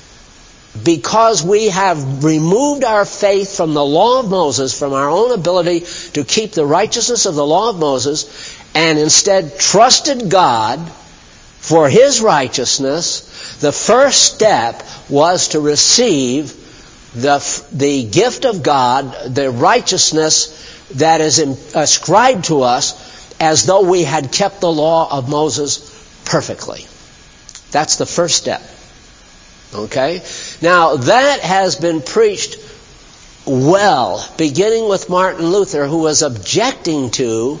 Speaker 1: because we have removed our faith from the law of Moses, from our own ability to keep the righteousness of the law of Moses, and instead trusted God for His righteousness. The first step was to receive the, the gift of God, the righteousness that is ascribed to us as though we had kept the law of Moses perfectly. That's the first step. Okay? Now, that has been preached well, beginning with Martin Luther, who was objecting to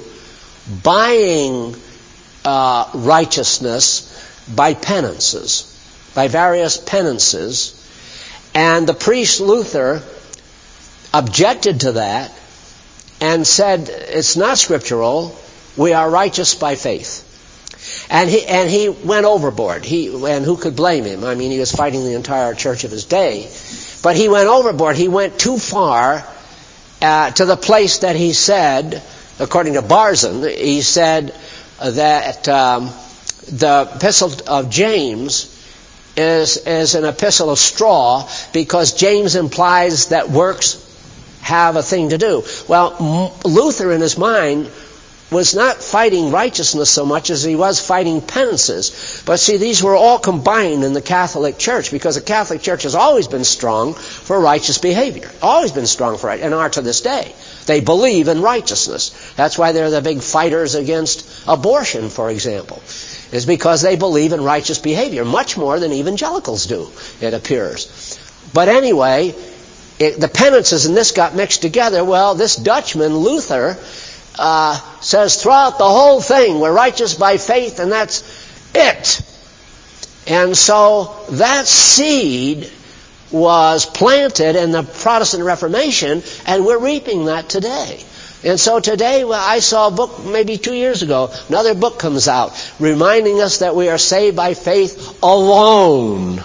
Speaker 1: buying uh, righteousness by penances, by various penances. And the priest Luther objected to that and said, it's not scriptural, we are righteous by faith. And he and he went overboard. He and who could blame him? I mean, he was fighting the entire church of his day. But he went overboard. He went too far uh, to the place that he said, according to Barzun, he said that um, the epistle of James is, is an epistle of straw because James implies that works have a thing to do. Well, Luther in his mind was not fighting righteousness so much as he was fighting penances. But see, these were all combined in the Catholic Church because the Catholic Church has always been strong for righteous behavior. Always been strong for it, and are to this day. They believe in righteousness. That's why they're the big fighters against abortion, for example. Is because they believe in righteous behavior, much more than evangelicals do, it appears. But anyway, it, the penances and this got mixed together. Well, this Dutchman, Luther, Uh, says throughout the whole thing, we're righteous by faith, and that's it. And so that seed was planted in the Protestant Reformation, and we're reaping that today. And so today, well, I saw a book maybe two years ago, another book comes out, reminding us that we are saved by faith alone.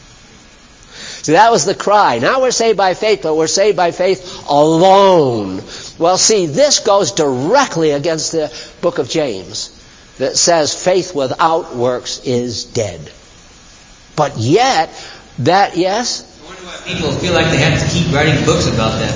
Speaker 1: See, that was the cry. Now we're saved by faith, but we're saved by faith alone. Well, see, this goes directly against the book of James that says faith without works is dead. But yet, that, yes?
Speaker 3: I wonder why people feel like they have to keep writing books about that.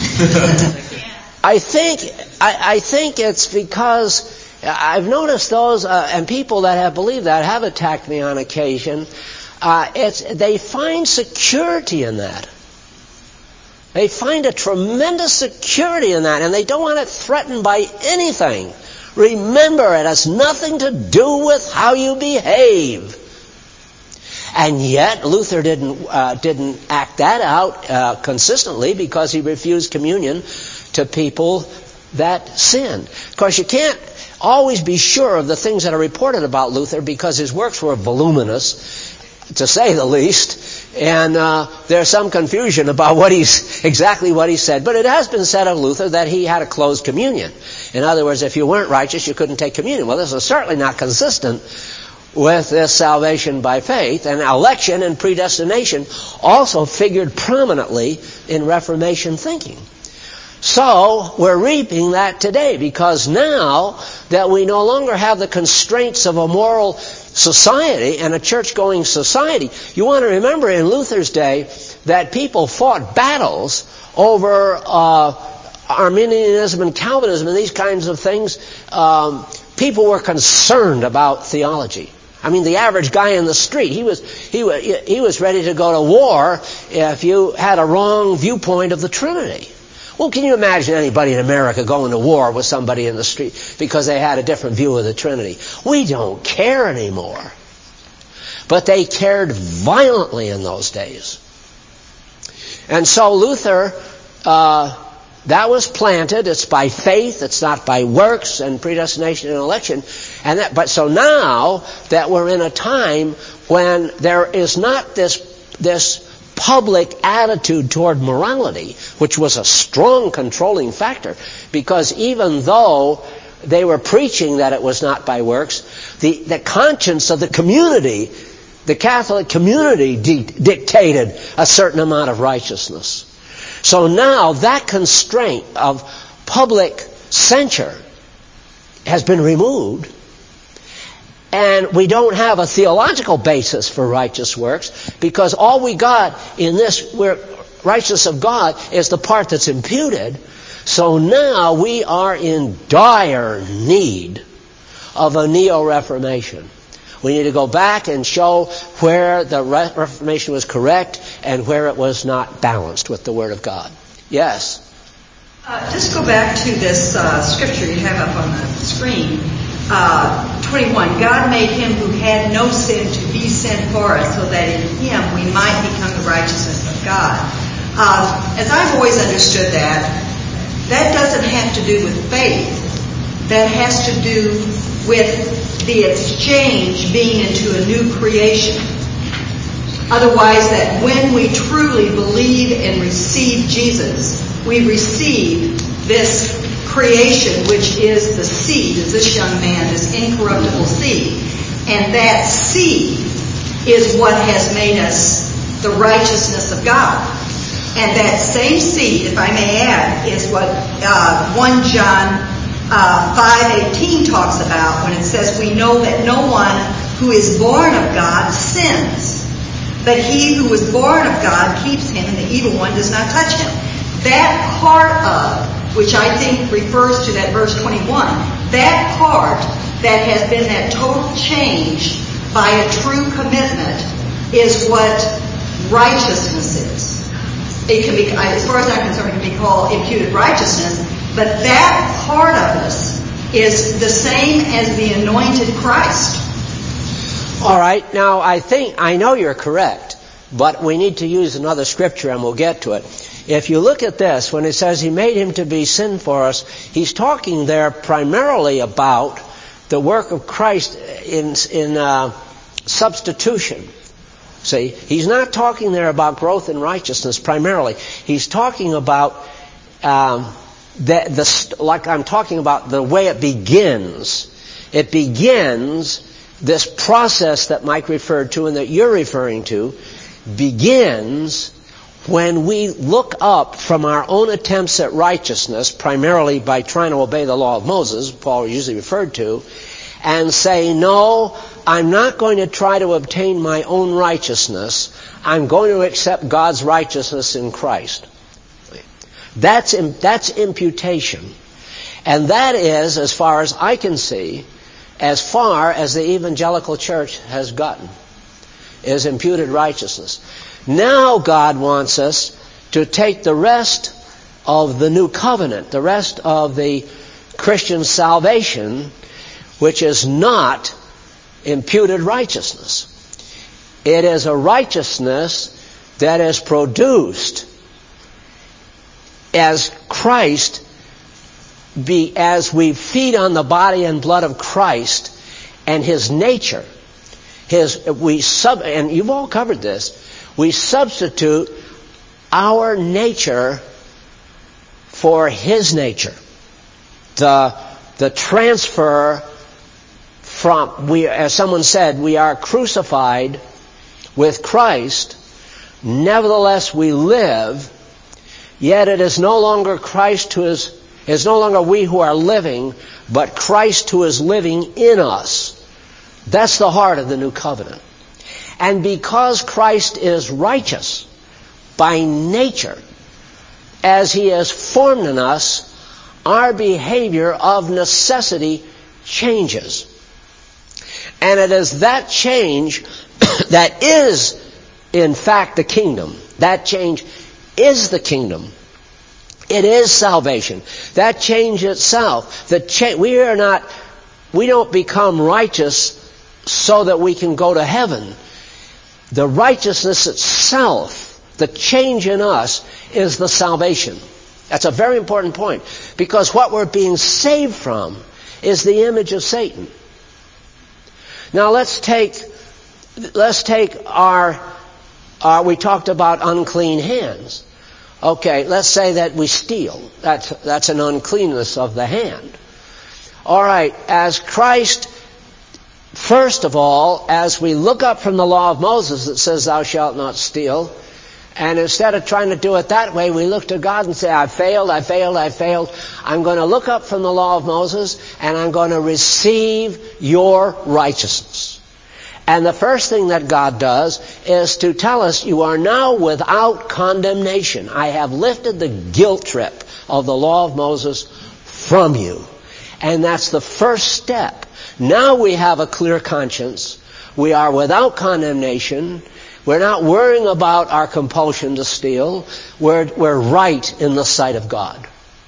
Speaker 1: I think, I, I think it's because I've noticed those, uh, and people that have believed that have attacked me on occasion. Uh, it's, they find security in that. They find a tremendous security in that, and they don't want it threatened by anything. Remember, it has nothing to do with how you behave. And yet, Luther didn't uh, didn't act that out uh, consistently because he refused communion to people that sinned. Of course, you can't always be sure of the things that are reported about Luther because his works were voluminous, to say the least, and uh, there's some confusion about what he's exactly what he said. But it has been said of Luther that he had a closed communion. In other words, if you weren't righteous, you couldn't take communion. Well, this is certainly not consistent with this salvation by faith, and election and predestination also figured prominently in Reformation thinking. So we're reaping that today, because now that we no longer have the constraints of a moral society and a church-going society, you want to remember in Luther's day that people fought battles over uh, Arminianism and Calvinism and these kinds of things. Um, people were concerned about theology. I mean, the average guy in the street, he was he was he was ready to go to war if you had a wrong viewpoint of the Trinity. Well, can you imagine anybody in America going to war with somebody in the street because they had a different view of the Trinity? We don't care anymore. But they cared violently in those days. And so Luther, uh, that was planted. It's by faith. It's not by works and predestination and election. And that, but so now that we're in a time when there is not this this public attitude toward morality, which was a strong controlling factor, because even though they were preaching that it was not by works, the, the conscience of the community, the Catholic community, di- dictated a certain amount of righteousness. So now that constraint of public censure has been removed, and we don't have a theological basis for righteous works, because all we got in this righteousness of God is the part that's imputed. So now we are in dire need of a neo-Reformation. We need to go back and show where the Reformation was correct and where it was not balanced with the Word of God. Yes?
Speaker 8: Uh, just go back to this uh, scripture you have up on the screen. Uh, twenty-one, God made him who had no sin to be sin for us, so that in him we might become the righteousness of God. Uh, as I've always understood that, that doesn't have to do with faith. That has to do with the exchange being into a new creation. Otherwise, that when we truly believe and receive Jesus, we receive this creation, which is the seed, as this young man, this incorruptible seed. And that seed is what has made us the righteousness of God. And that same seed, if I may add, is what uh, First John uh, five eighteen talks about when it says, we know that no one who is born of God sins, but he who is born of God keeps him, and the evil one does not touch him. That part of, which I think refers to that verse twenty-one, that part that has been that total change by a true commitment is what righteousness is. It can be, as far as I'm concerned, it can be called imputed righteousness, but that part of us is the same as the anointed Christ.
Speaker 1: All right, now I think, I know you're correct, but we need to use another scripture and we'll get to it. If you look at this, when it says he made him to be sin for us, he's talking there primarily about the work of Christ in, in uh, substitution. See, he's not talking there about growth in righteousness primarily. He's talking about um, the, the like I'm talking about the way it begins. It begins, this process that Mike referred to and that you're referring to, begins when we look up from our own attempts at righteousness, primarily by trying to obey the law of Moses, Paul usually referred to, and say, no, I'm not going to try to obtain my own righteousness. I'm going to accept God's righteousness in Christ. That's, that's imputation. And that is, as far as I can see, as far as the evangelical church has gotten, is imputed righteousness. Now God wants us to take the rest of the new covenant, the rest of the Christian salvation, which is not imputed righteousness. It is a righteousness that is produced as Christ, be, as we feed on the body and blood of Christ and His nature, His, we sub, and you've all covered this, we substitute our nature for His nature. The, the transfer from, we, as someone said, we are crucified with Christ, nevertheless we live, yet it is no longer Christ who is, it is no longer we who are living, but Christ who is living in us. That's the heart of the new covenant. And because Christ is righteous by nature, as He is formed in us, our behavior of necessity changes. And it is that change that is, in fact, the kingdom. That change is the kingdom. It is salvation. That change itself. The cha- we are not, we don't become righteous so that we can go to heaven. The righteousness itself, the change in us, is the salvation. That's a very important point, because what we're being saved from is the image of Satan. Now let's take let's take our, our we talked about unclean hands. Okay, let's say that we steal. That's that's an uncleanness of the hand. All right, as Christ, first of all, as we look up from the law of Moses that says thou shalt not steal, and instead of trying to do it that way, we look to God and say, I failed, I failed, I failed. I'm going to look up from the law of Moses, and I'm going to receive your righteousness. And the first thing that God does is to tell us, you are now without condemnation. I have lifted the guilt trip of the law of Moses from you. And that's the first step. Now we have a clear conscience. We are without condemnation. We're not worrying about our compulsion to steal. We're, we're right in the sight of God.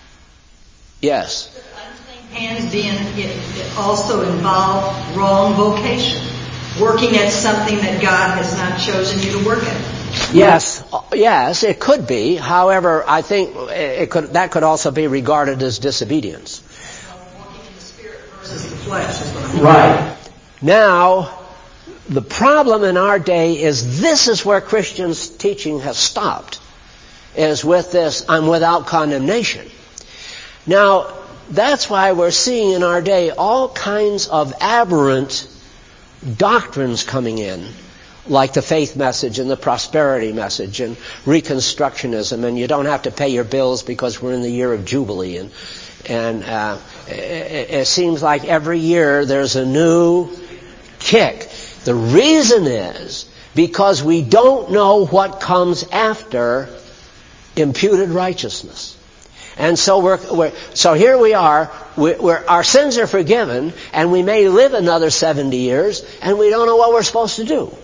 Speaker 1: Yes?
Speaker 8: Unclean hands being, it, it also involve wrong vocation. Working at something that God has not chosen you to work at.
Speaker 1: Yes, yes, it could be. However, I think it could, that could also be regarded as disobedience.
Speaker 8: Walking in the spirit versus the flesh is what I'm
Speaker 1: Right. Now, the problem in our day is this is where Christians' teaching has stopped, is with this, I'm without condemnation. Now, that's why we're seeing in our day all kinds of aberrant doctrines coming in, like the faith message and the prosperity message and Reconstructionism, and you don't have to pay your bills because we're in the year of Jubilee. And, and uh, it, it seems like every year there's a new kick. The reason is because we don't know what comes after imputed righteousness. And so we're, we're so here we are, we're, we're, our sins are forgiven, and we may live another seventy years, and we don't know what we're supposed to do.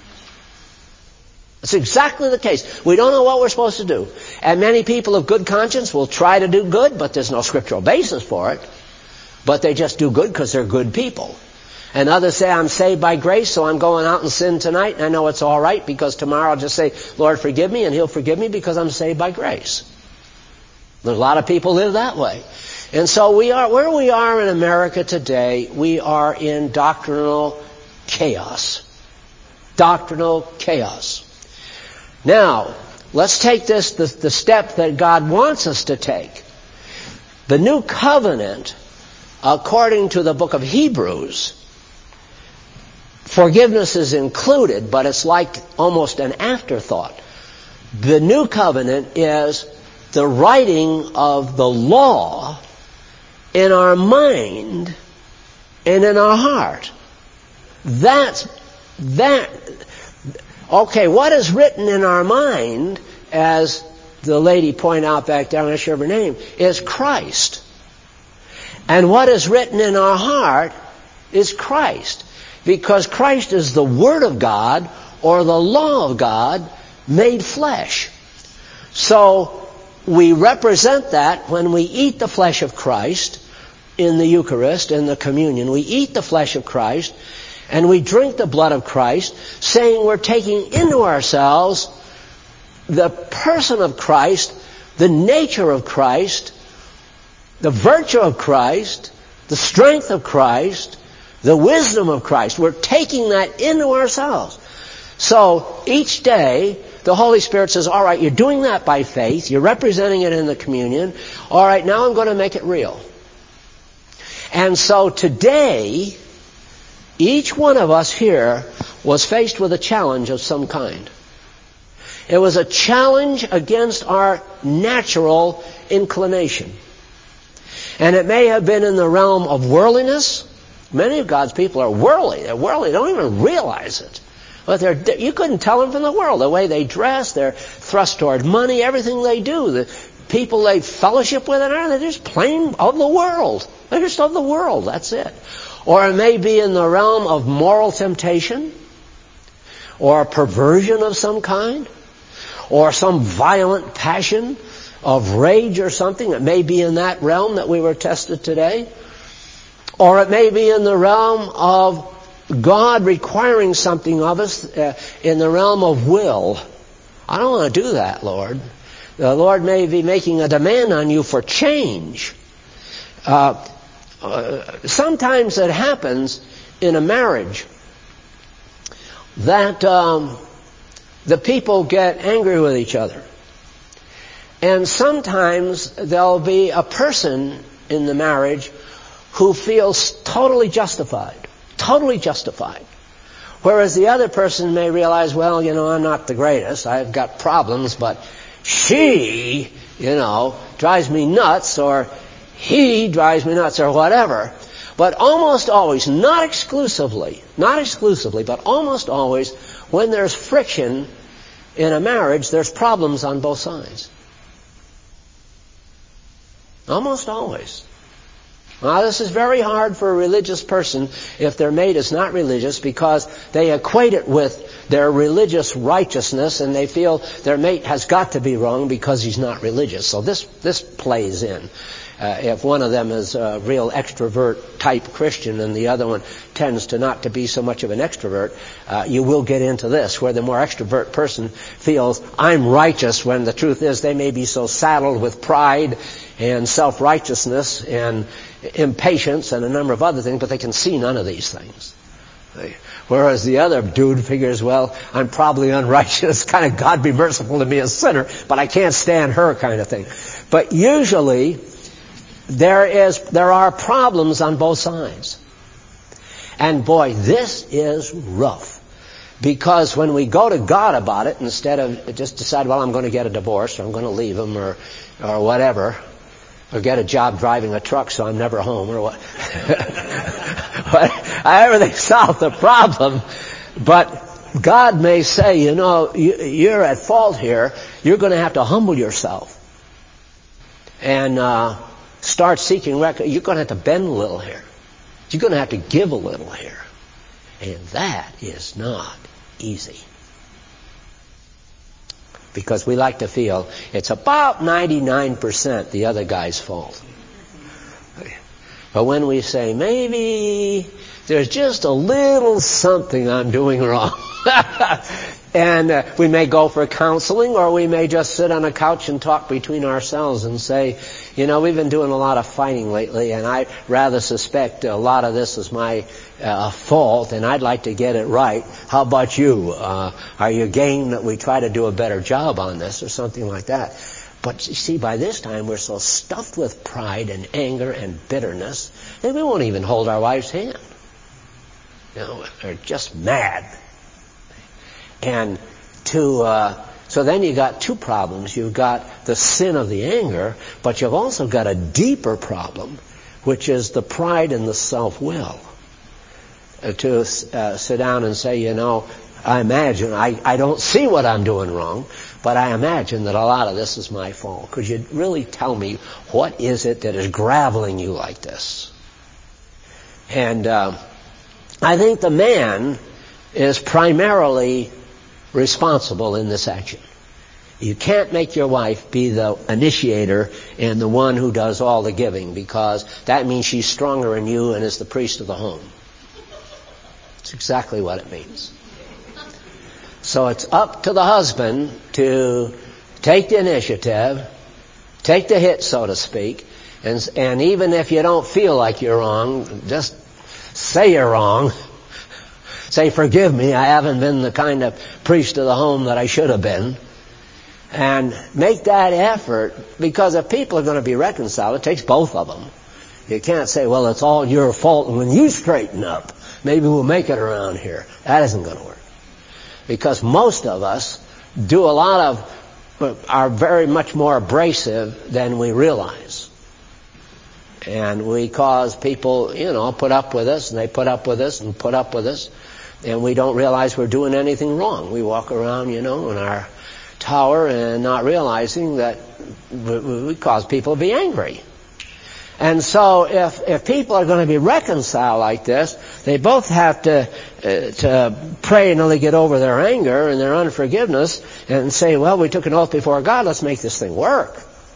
Speaker 1: It's exactly the case. We don't know what we're supposed to do. And many people of good conscience will try to do good, but there's no scriptural basis for it. But they just do good because they're good people. And others say, I'm saved by grace, so I'm going out and sin tonight, and I know it's all right because tomorrow I'll just say, Lord, forgive me, and He'll forgive me because I'm saved by grace. There's a lot of people live that way. And so we are, where we are in America today, we are in doctrinal chaos. Doctrinal chaos. Now, let's take this, the, the step that God wants us to take. The new covenant, according to the book of Hebrews, forgiveness is included, but it's like almost an afterthought. The new covenant is the writing of the law in our mind and in our heart. That's, that, okay, what is written in our mind, as the lady pointed out back there, I'm not sure of her name, is Christ. And what is written in our heart is Christ. Because Christ is the Word of God, or the law of God, made flesh. So, we represent that when we eat the flesh of Christ in the Eucharist, in the communion. We eat the flesh of Christ and we drink the blood of Christ, saying we're taking into ourselves the person of Christ the nature of Christ, the virtue of Christ, the strength of Christ, the wisdom of Christ. We're taking that into ourselves. So each day, the Holy Spirit says, all right, you're doing that by faith. You're representing it in the communion. All right, now I'm going to make it real. And so today, each one of us here was faced with a challenge of some kind. It was a challenge against our natural inclination. And it may have been in the realm of worldliness. Many of God's people are worldly. They're worldly. They don't even realize it. But they're, you couldn't tell them from the world. The way they dress, they're thrust toward money, everything they do. The people they fellowship with, and they're just plain of the world. They're just of the world. That's it. Or it may be in the realm of moral temptation, or a perversion of some kind, or some violent passion of rage or something. It may be in that realm that we were tested today. Or it may be in the realm of God requiring something of us uh, in the realm of will. I don't want to do that, Lord. The Lord may be making a demand on you for change. Uh, uh, sometimes it happens in a marriage that um, the people get angry with each other. And sometimes there'll be a person in the marriage who feels totally justified. Totally justified. Whereas the other person may realize, well, you know, I'm not the greatest. I've got problems, but she, you know, drives me nuts, or he drives me nuts, or whatever. But almost always, not exclusively, not exclusively, but almost always, when there's friction in a marriage, there's problems on both sides. Almost always. Now, this is very hard for a religious person if their mate is not religious, because they equate it with their religious righteousness, and they feel their mate has got to be wrong because he's not religious. So this this plays in. Uh, if one of them is a real extrovert type Christian and the other one tends to not to be so much of an extrovert, uh, you will get into this, where the more extrovert person feels, I'm righteous, when the truth is they may be so saddled with pride and self-righteousness and impatience and a number of other things, but they can see none of these things. Whereas the other dude figures, well, I'm probably unrighteous, kind of God be merciful to me, a sinner, but I can't stand her kind of thing. But usually, there is, there are problems on both sides. And boy, this is rough. Because when we go to God about it, instead of just decide, well, I'm going to get a divorce, or I'm going to leave him, or, or whatever, or get a job driving a truck so I'm never home, or what. Everything solves the problem. But God may say, you know, you're at fault here. You're going to have to humble yourself. And, uh, start seeking rec- you're going to have to bend a little here. You're going to have to give a little here. And that is not easy. Because we like to feel it's about ninety-nine percent the other guy's fault. But when we say, maybe there's just a little something I'm doing wrong. And uh, we may go for counseling, or we may just sit on a couch and talk between ourselves and say, you know, we've been doing a lot of fighting lately, and I rather suspect a lot of this is my uh, fault, and I'd like to get it right. How about you? Uh, are you game that we try to do a better job on this, or something like that? But you see, by this time, we're so stuffed with pride and anger and bitterness that we won't even hold our wife's hand. You know, they're just mad. And to, uh, so then you got two problems. You've got the sin of the anger, but you've also got a deeper problem, which is the pride and the self-will. Uh, to uh, sit down and say, you know, I imagine, I, I don't see what I'm doing wrong, but I imagine that a lot of this is my fault. Could you really tell me what is it that is graveling you like this? And uh, I think the man is primarily responsible in this action. You can't make your wife be the initiator and the one who does all the giving, because that means she's stronger than you and is the priest of the home. That's exactly what it means. So it's up to the husband to take the initiative take the hit, so to speak, and, and even if you don't feel like you're wrong, just say you're wrong. Say, forgive me, I haven't been the kind of priest of the home that I should have been. And make that effort, because if people are going to be reconciled, it takes both of them. You can't say, well, it's all your fault, and when you straighten up, maybe we'll make it around here. That isn't going to work. Because most of us do a lot of, are very much more abrasive than we realize. And we cause people, you know, put up with us, and they put up with us, and put up with us, and we don't realize we're doing anything wrong. We walk around, you know, in our tower and not realizing that we cause people to be angry. And so if if people are going to be reconciled like this, they both have to uh, to pray until they get over their anger and their unforgiveness and say, well, we took an oath before God, let's make this thing work.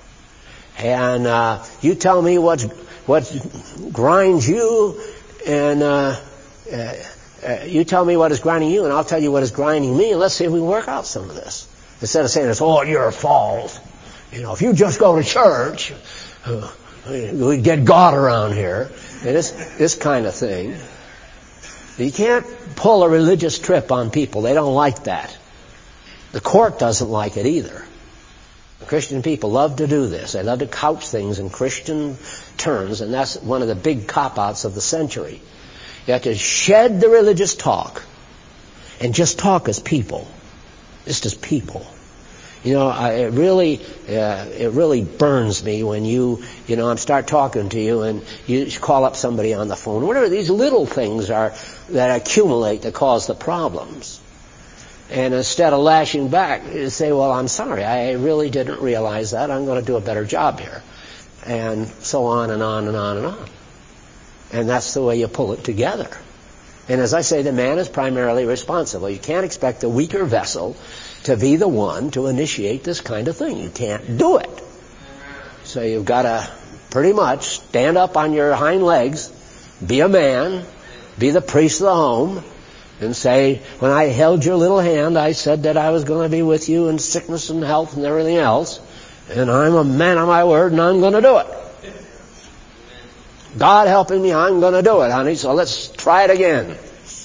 Speaker 1: And uh, you tell me what's, what grinds you, and uh, uh, uh, you tell me what is grinding you, and I'll tell you what is grinding me, and let's see if we can work out some of this. Instead of saying it's all your fault. You know, if you just go to church, uh, we'd get God around here. And this, this kind of thing. You can't pull a religious trip on people. They don't like that. The court doesn't like it either. The Christian people love to do this. They love to couch things in Christian terms, and that's one of the big cop-outs of the century. You have to shed the religious talk and just talk as people. Just as people. You know, I, it really, uh, it really burns me when you, you know, I start talking to you and you call up somebody on the phone. Whatever these little things are that accumulate that cause the problems. And instead of lashing back, you say, well, I'm sorry, I really didn't realize that. I'm going to do a better job here. And so on and on and on and on. And that's the way you pull it together. And as I say, the man is primarily responsible. You can't expect the weaker vessel to be the one to initiate this kind of thing. You can't do it. So you've got to pretty much stand up on your hind legs, be a man, be the priest of the home, and say, when I held your little hand, I said that I was going to be with you in sickness and health and everything else, and I'm a man of my word, and I'm going to do it. God helping me, I'm going to do it, honey, so let's try it again.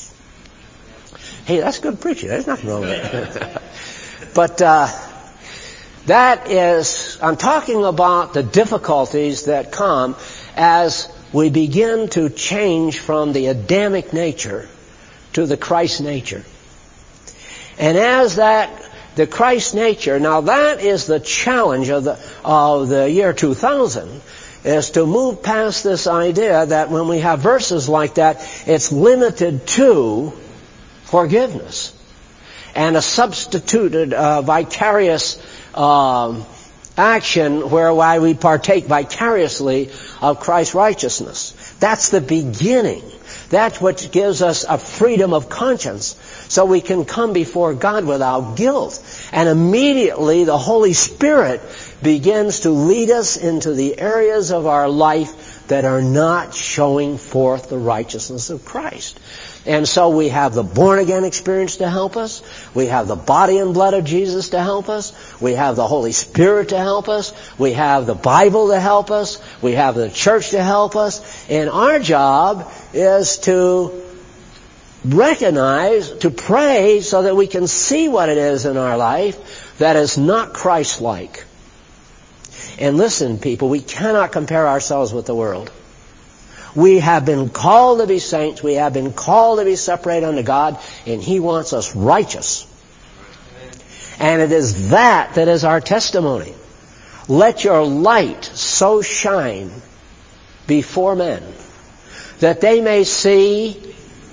Speaker 1: Hey, that's good preaching. There's nothing wrong with it. But uh, that is, I'm talking about the difficulties that come as we begin to change from the Adamic nature to the Christ nature. And as that, the Christ nature, now that is the challenge of the, of the year two thousand, is to move past this idea that when we have verses like that, it's limited to forgiveness. And a substituted uh, vicarious um, action whereby we partake vicariously of Christ's righteousness. That's the beginning. That's what gives us a freedom of conscience so we can come before God without guilt. And immediately the Holy Spirit begins to lead us into the areas of our life that are not showing forth the righteousness of Christ. And so we have the born-again experience to help us. We have the body and blood of Jesus to help us. We have the Holy Spirit to help us. We have the Bible to help us. We have the church to help us. And our job is to recognize, to pray so that we can see what it is in our life that is not Christ-like. And listen, people, we cannot compare ourselves with the world. We have been called to be saints. We have been called to be separated unto God, and He wants us righteous. And it is that that is our testimony. Let your light so shine before men that they may see,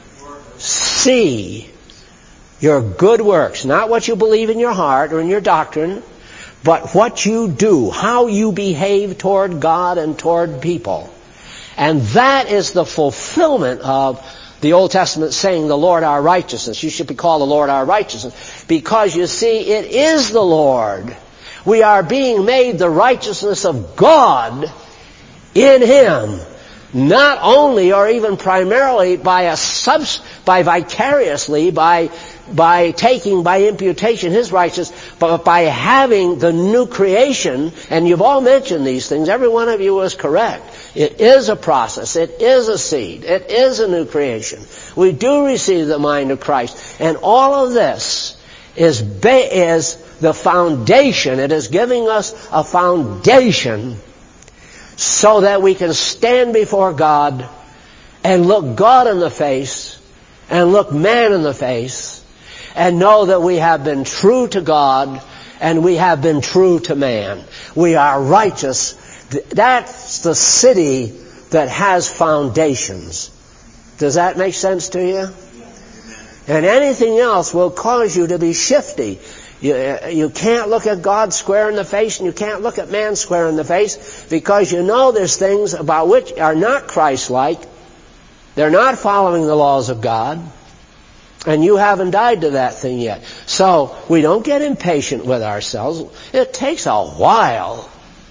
Speaker 1: see your good works, not what you believe in your heart or in your doctrine, but what you do, how you behave toward God and toward people. And that is the fulfillment of the Old Testament saying, the Lord our righteousness. You should be called the Lord our righteousness. Because you see, it is the Lord. We are being made the righteousness of God in Him. Not only or even primarily by a subs, by vicariously, by by taking by imputation his righteousness, but by having the new creation, and you've all mentioned these things, every one of you was correct. It is a process, it is a seed, it is a new creation. We do receive the mind of Christ, and all of this is, ba- is the foundation. It is giving us a foundation so that we can stand before God and look God in the face and look man in the face and know that we have been true to God and we have been true to man. We are righteous. That's the city that has foundations. Does that make sense to you? And anything else will cause you to be shifty. You, you can't look at God square in the face, and you can't look at man square in the face, because you know there's things about which are not Christ-like. They're not following the laws of God, and you haven't died to that thing yet. So we don't get impatient with ourselves. It takes a while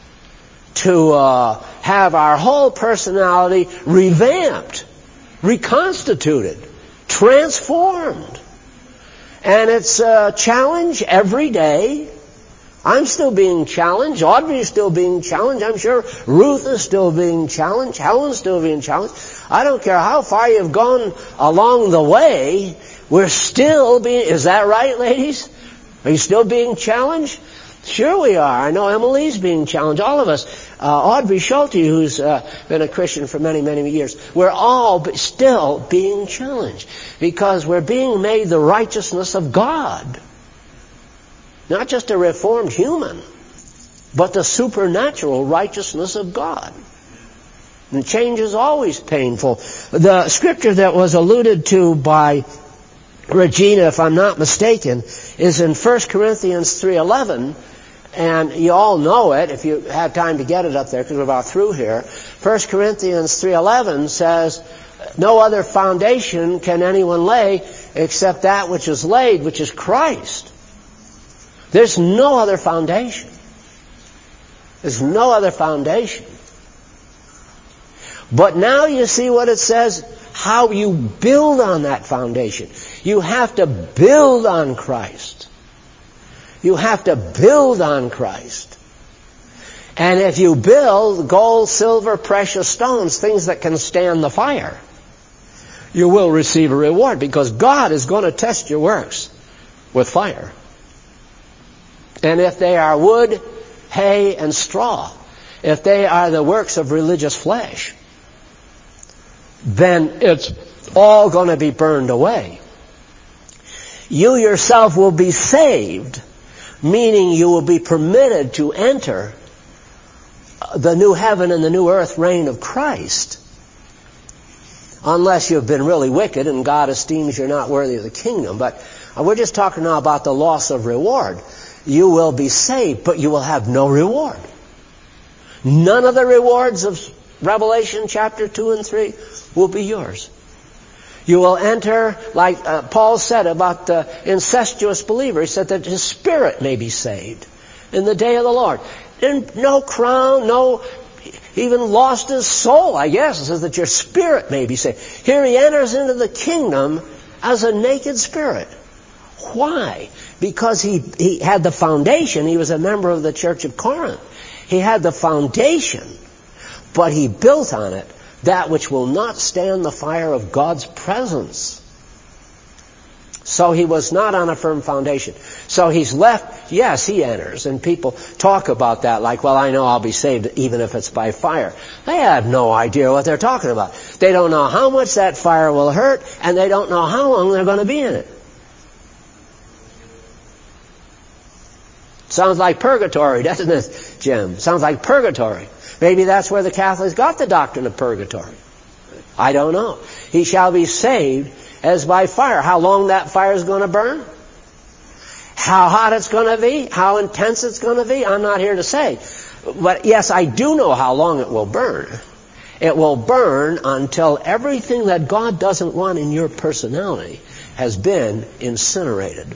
Speaker 1: to uh, have our whole personality revamped, reconstituted, transformed. And it's a challenge every day. I'm still being challenged. Audrey is still being challenged. I'm sure Ruth is still being challenged. Helen's still being challenged. I don't care how far you've gone along the way, we're still being... Is that right, ladies? Are you still being challenged? Sure we are. I know Emily's being challenged. All of us. Uh, Audrey Schulte, who's uh, been a Christian for many, many years. We're all still being challenged because we're being made the righteousness of God. Not just a reformed human, but the supernatural righteousness of God. And change is always painful. The scripture that was alluded to by Regina, if I'm not mistaken, is in First Corinthians three eleven. And you all know it if you have time to get it up there, because we're about through here. First Corinthians three eleven says, no other foundation can anyone lay except that which is laid, which is Christ. There's no other foundation. There's no other foundation. But now you see what it says, how you build on that foundation. You have to build on Christ. You have to build on Christ. And if you build gold, silver, precious stones, things that can stand the fire, you will receive a reward, because God is going to test your works with fire. And if they are wood, hay, and straw, if they are the works of religious flesh, then it's all going to be burned away. You yourself will be saved, meaning you will be permitted to enter the new heaven and the new earth reign of Christ, unless you've been really wicked and God esteems you're not worthy of the kingdom. But we're just talking now about the loss of reward. You will be saved, but you will have no reward. None of the rewards of Revelation chapter two and three will be yours. You will enter, like uh, Paul said about the incestuous believer. He said that his spirit may be saved in the day of the Lord. And no crown, no, even lost his soul, I guess. It says that your spirit may be saved. Here he enters into the kingdom as a naked spirit. Why? Because he, he had the foundation. He was a member of the church of Corinth. He had the foundation, but he built on it that which will not stand the fire of God's presence. So he was not on a firm foundation. So he's left, yes, he enters, and people talk about that like, well, I know I'll be saved even if it's by fire. They have no idea what they're talking about. They don't know how much that fire will hurt, and they don't know how long they're going to be in it. Sounds like purgatory, doesn't it, Jim? Sounds like purgatory. Maybe that's where the Catholics got the doctrine of purgatory. I don't know. He shall be saved as by fire. How long that fire is going to burn? How hot it's going to be? How intense it's going to be? I'm not here to say. But yes, I do know how long it will burn. It will burn until everything that God doesn't want in your personality has been incinerated.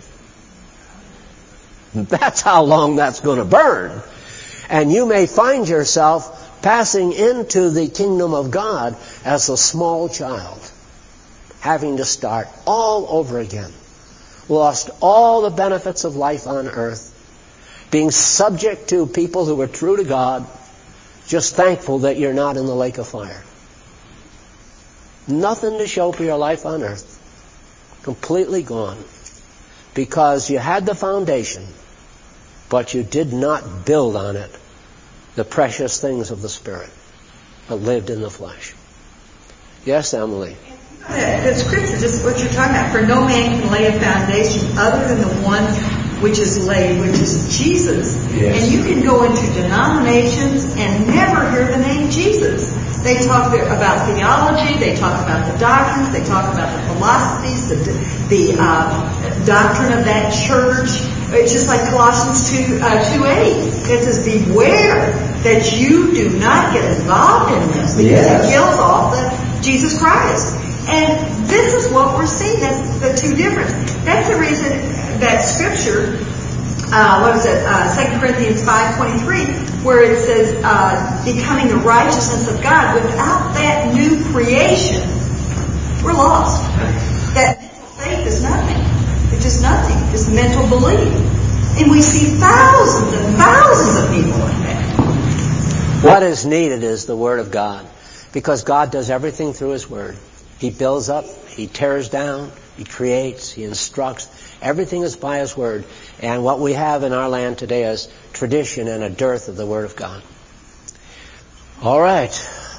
Speaker 1: That's how long that's going to burn. And you may find yourself passing into the kingdom of God as a small child, having to start all over again. lost all the benefits of life on earth, being subject to people who were true to God, just thankful that you're not in the lake of fire. Nothing to show for your life on earth. Completely gone. Because you had the foundation, but you did not build on it the precious things of the Spirit, but lived in the flesh. Yes, Emily?
Speaker 8: The scripture, just what you're talking about, for no man can lay a foundation other than the one which is laid, which is Jesus. Yes. And you can go into denominations and never hear the name Jesus. They talk about theology, they talk about the doctrines, they talk about the philosophies, the, the uh, doctrine of that church. It's just like Colossians two, uh, two eight. It says, beware that you do not get involved in this, because yes. it kills off the Jesus Christ. And this is what we're seeing. That's the two differences. That's the reason that Scripture, uh, what is it, uh, Second Corinthians five twenty-three, where it says, uh, becoming the righteousness of God. Without that new creation, we're lost. That faith is nothing. It's just nothing. It's mental belief. And we see thousands and thousands of people like that.
Speaker 1: What is needed is the Word of God. Because God does everything through His Word. He builds up, He tears down, He creates, He instructs. Everything is by His Word. And what we have in our land today is tradition and a dearth of the Word of God. All right.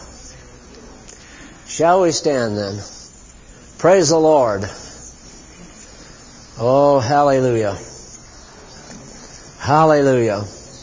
Speaker 1: Shall we stand then? Praise the Lord. Oh, hallelujah. Hallelujah.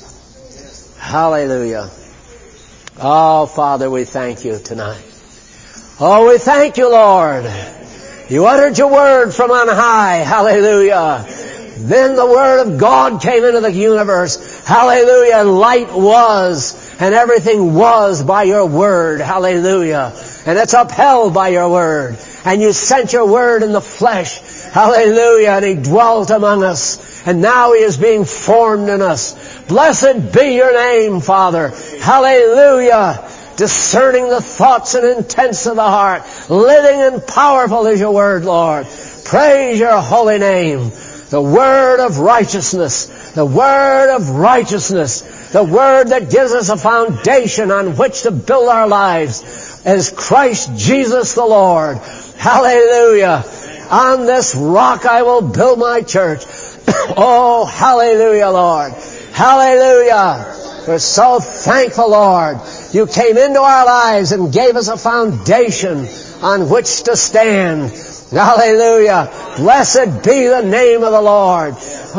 Speaker 1: Hallelujah. Oh, Father, we thank You tonight. Oh, we thank You, Lord. You uttered Your word from on high. Hallelujah. Then the word of God came into the universe. Hallelujah. And light was, and everything was by Your word. Hallelujah. And it's upheld by Your word. And You sent Your word in the flesh. Hallelujah. And He dwelt among us. And now He is being formed in us. Blessed be Your name, Father. Hallelujah. Discerning the thoughts and intents of the heart. Living and powerful is Your word, Lord. Praise Your holy name. The word of righteousness. The word of righteousness. The word that gives us a foundation on which to build our lives is Christ Jesus the Lord. Hallelujah. On this rock I will build my church. Oh, hallelujah, Lord. Hallelujah. We're so thankful, Lord. You came into our lives and gave us a foundation on which to stand. Hallelujah. Blessed be the name of the Lord.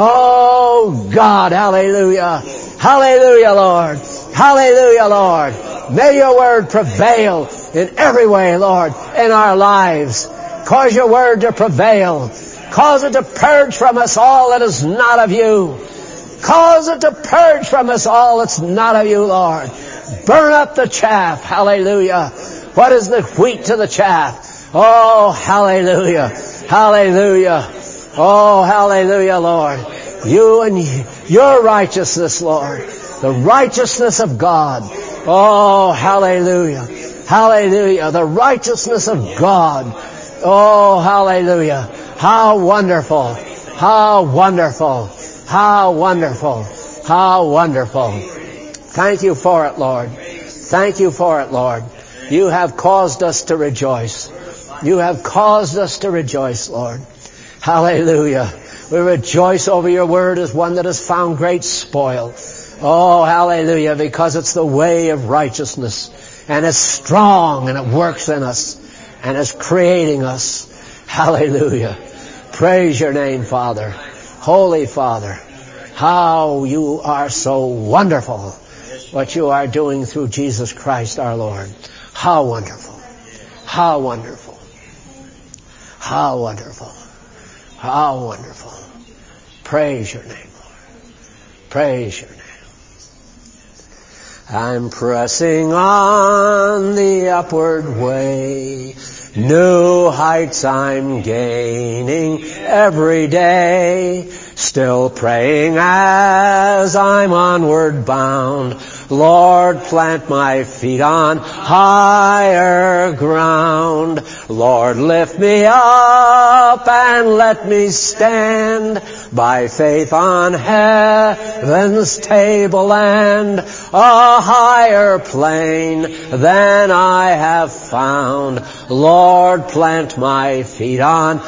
Speaker 1: Oh, God. Hallelujah. Hallelujah, Lord. Hallelujah, Lord. May Your word prevail in every way, Lord, in our lives. Cause Your word to prevail. Cause it to purge from us all that is not of You. Cause it to purge from us all that's not of You, Lord. Burn up the chaff. Hallelujah. What is the wheat to the chaff? Oh, hallelujah. Hallelujah. Oh, hallelujah, Lord. You and Your righteousness, Lord. The righteousness of God. Oh, hallelujah. Hallelujah. The righteousness of God. Oh, hallelujah. How wonderful. How wonderful. How wonderful. How wonderful. Thank You for it, Lord. Thank You for it, Lord. You have caused us to rejoice. You have caused us to rejoice, Lord. Hallelujah. We rejoice over Your word as one that has found great spoil. Oh, hallelujah, because it's the way of righteousness. And it's strong and it works in us. And it's creating us. Hallelujah. Praise Your name, Father. Holy Father, how You are so wonderful, what You are doing through Jesus Christ our Lord. How wonderful. How wonderful. How wonderful. How wonderful. Praise Your name, Lord. Praise Your name. I'm pressing on the upward way. New heights I'm gaining every day. Still praying as I'm onward bound. Lord, plant my feet on higher ground. Lord, lift me up and let me stand by faith on heaven's tableland, a higher plane than I have found. Lord, plant my feet on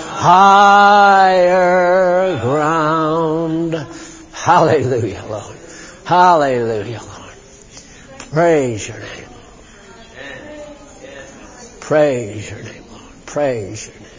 Speaker 1: higher ground. Hallelujah, Lord. Hallelujah, Lord. Praise your name. Praise your name, Lord. Praise your name.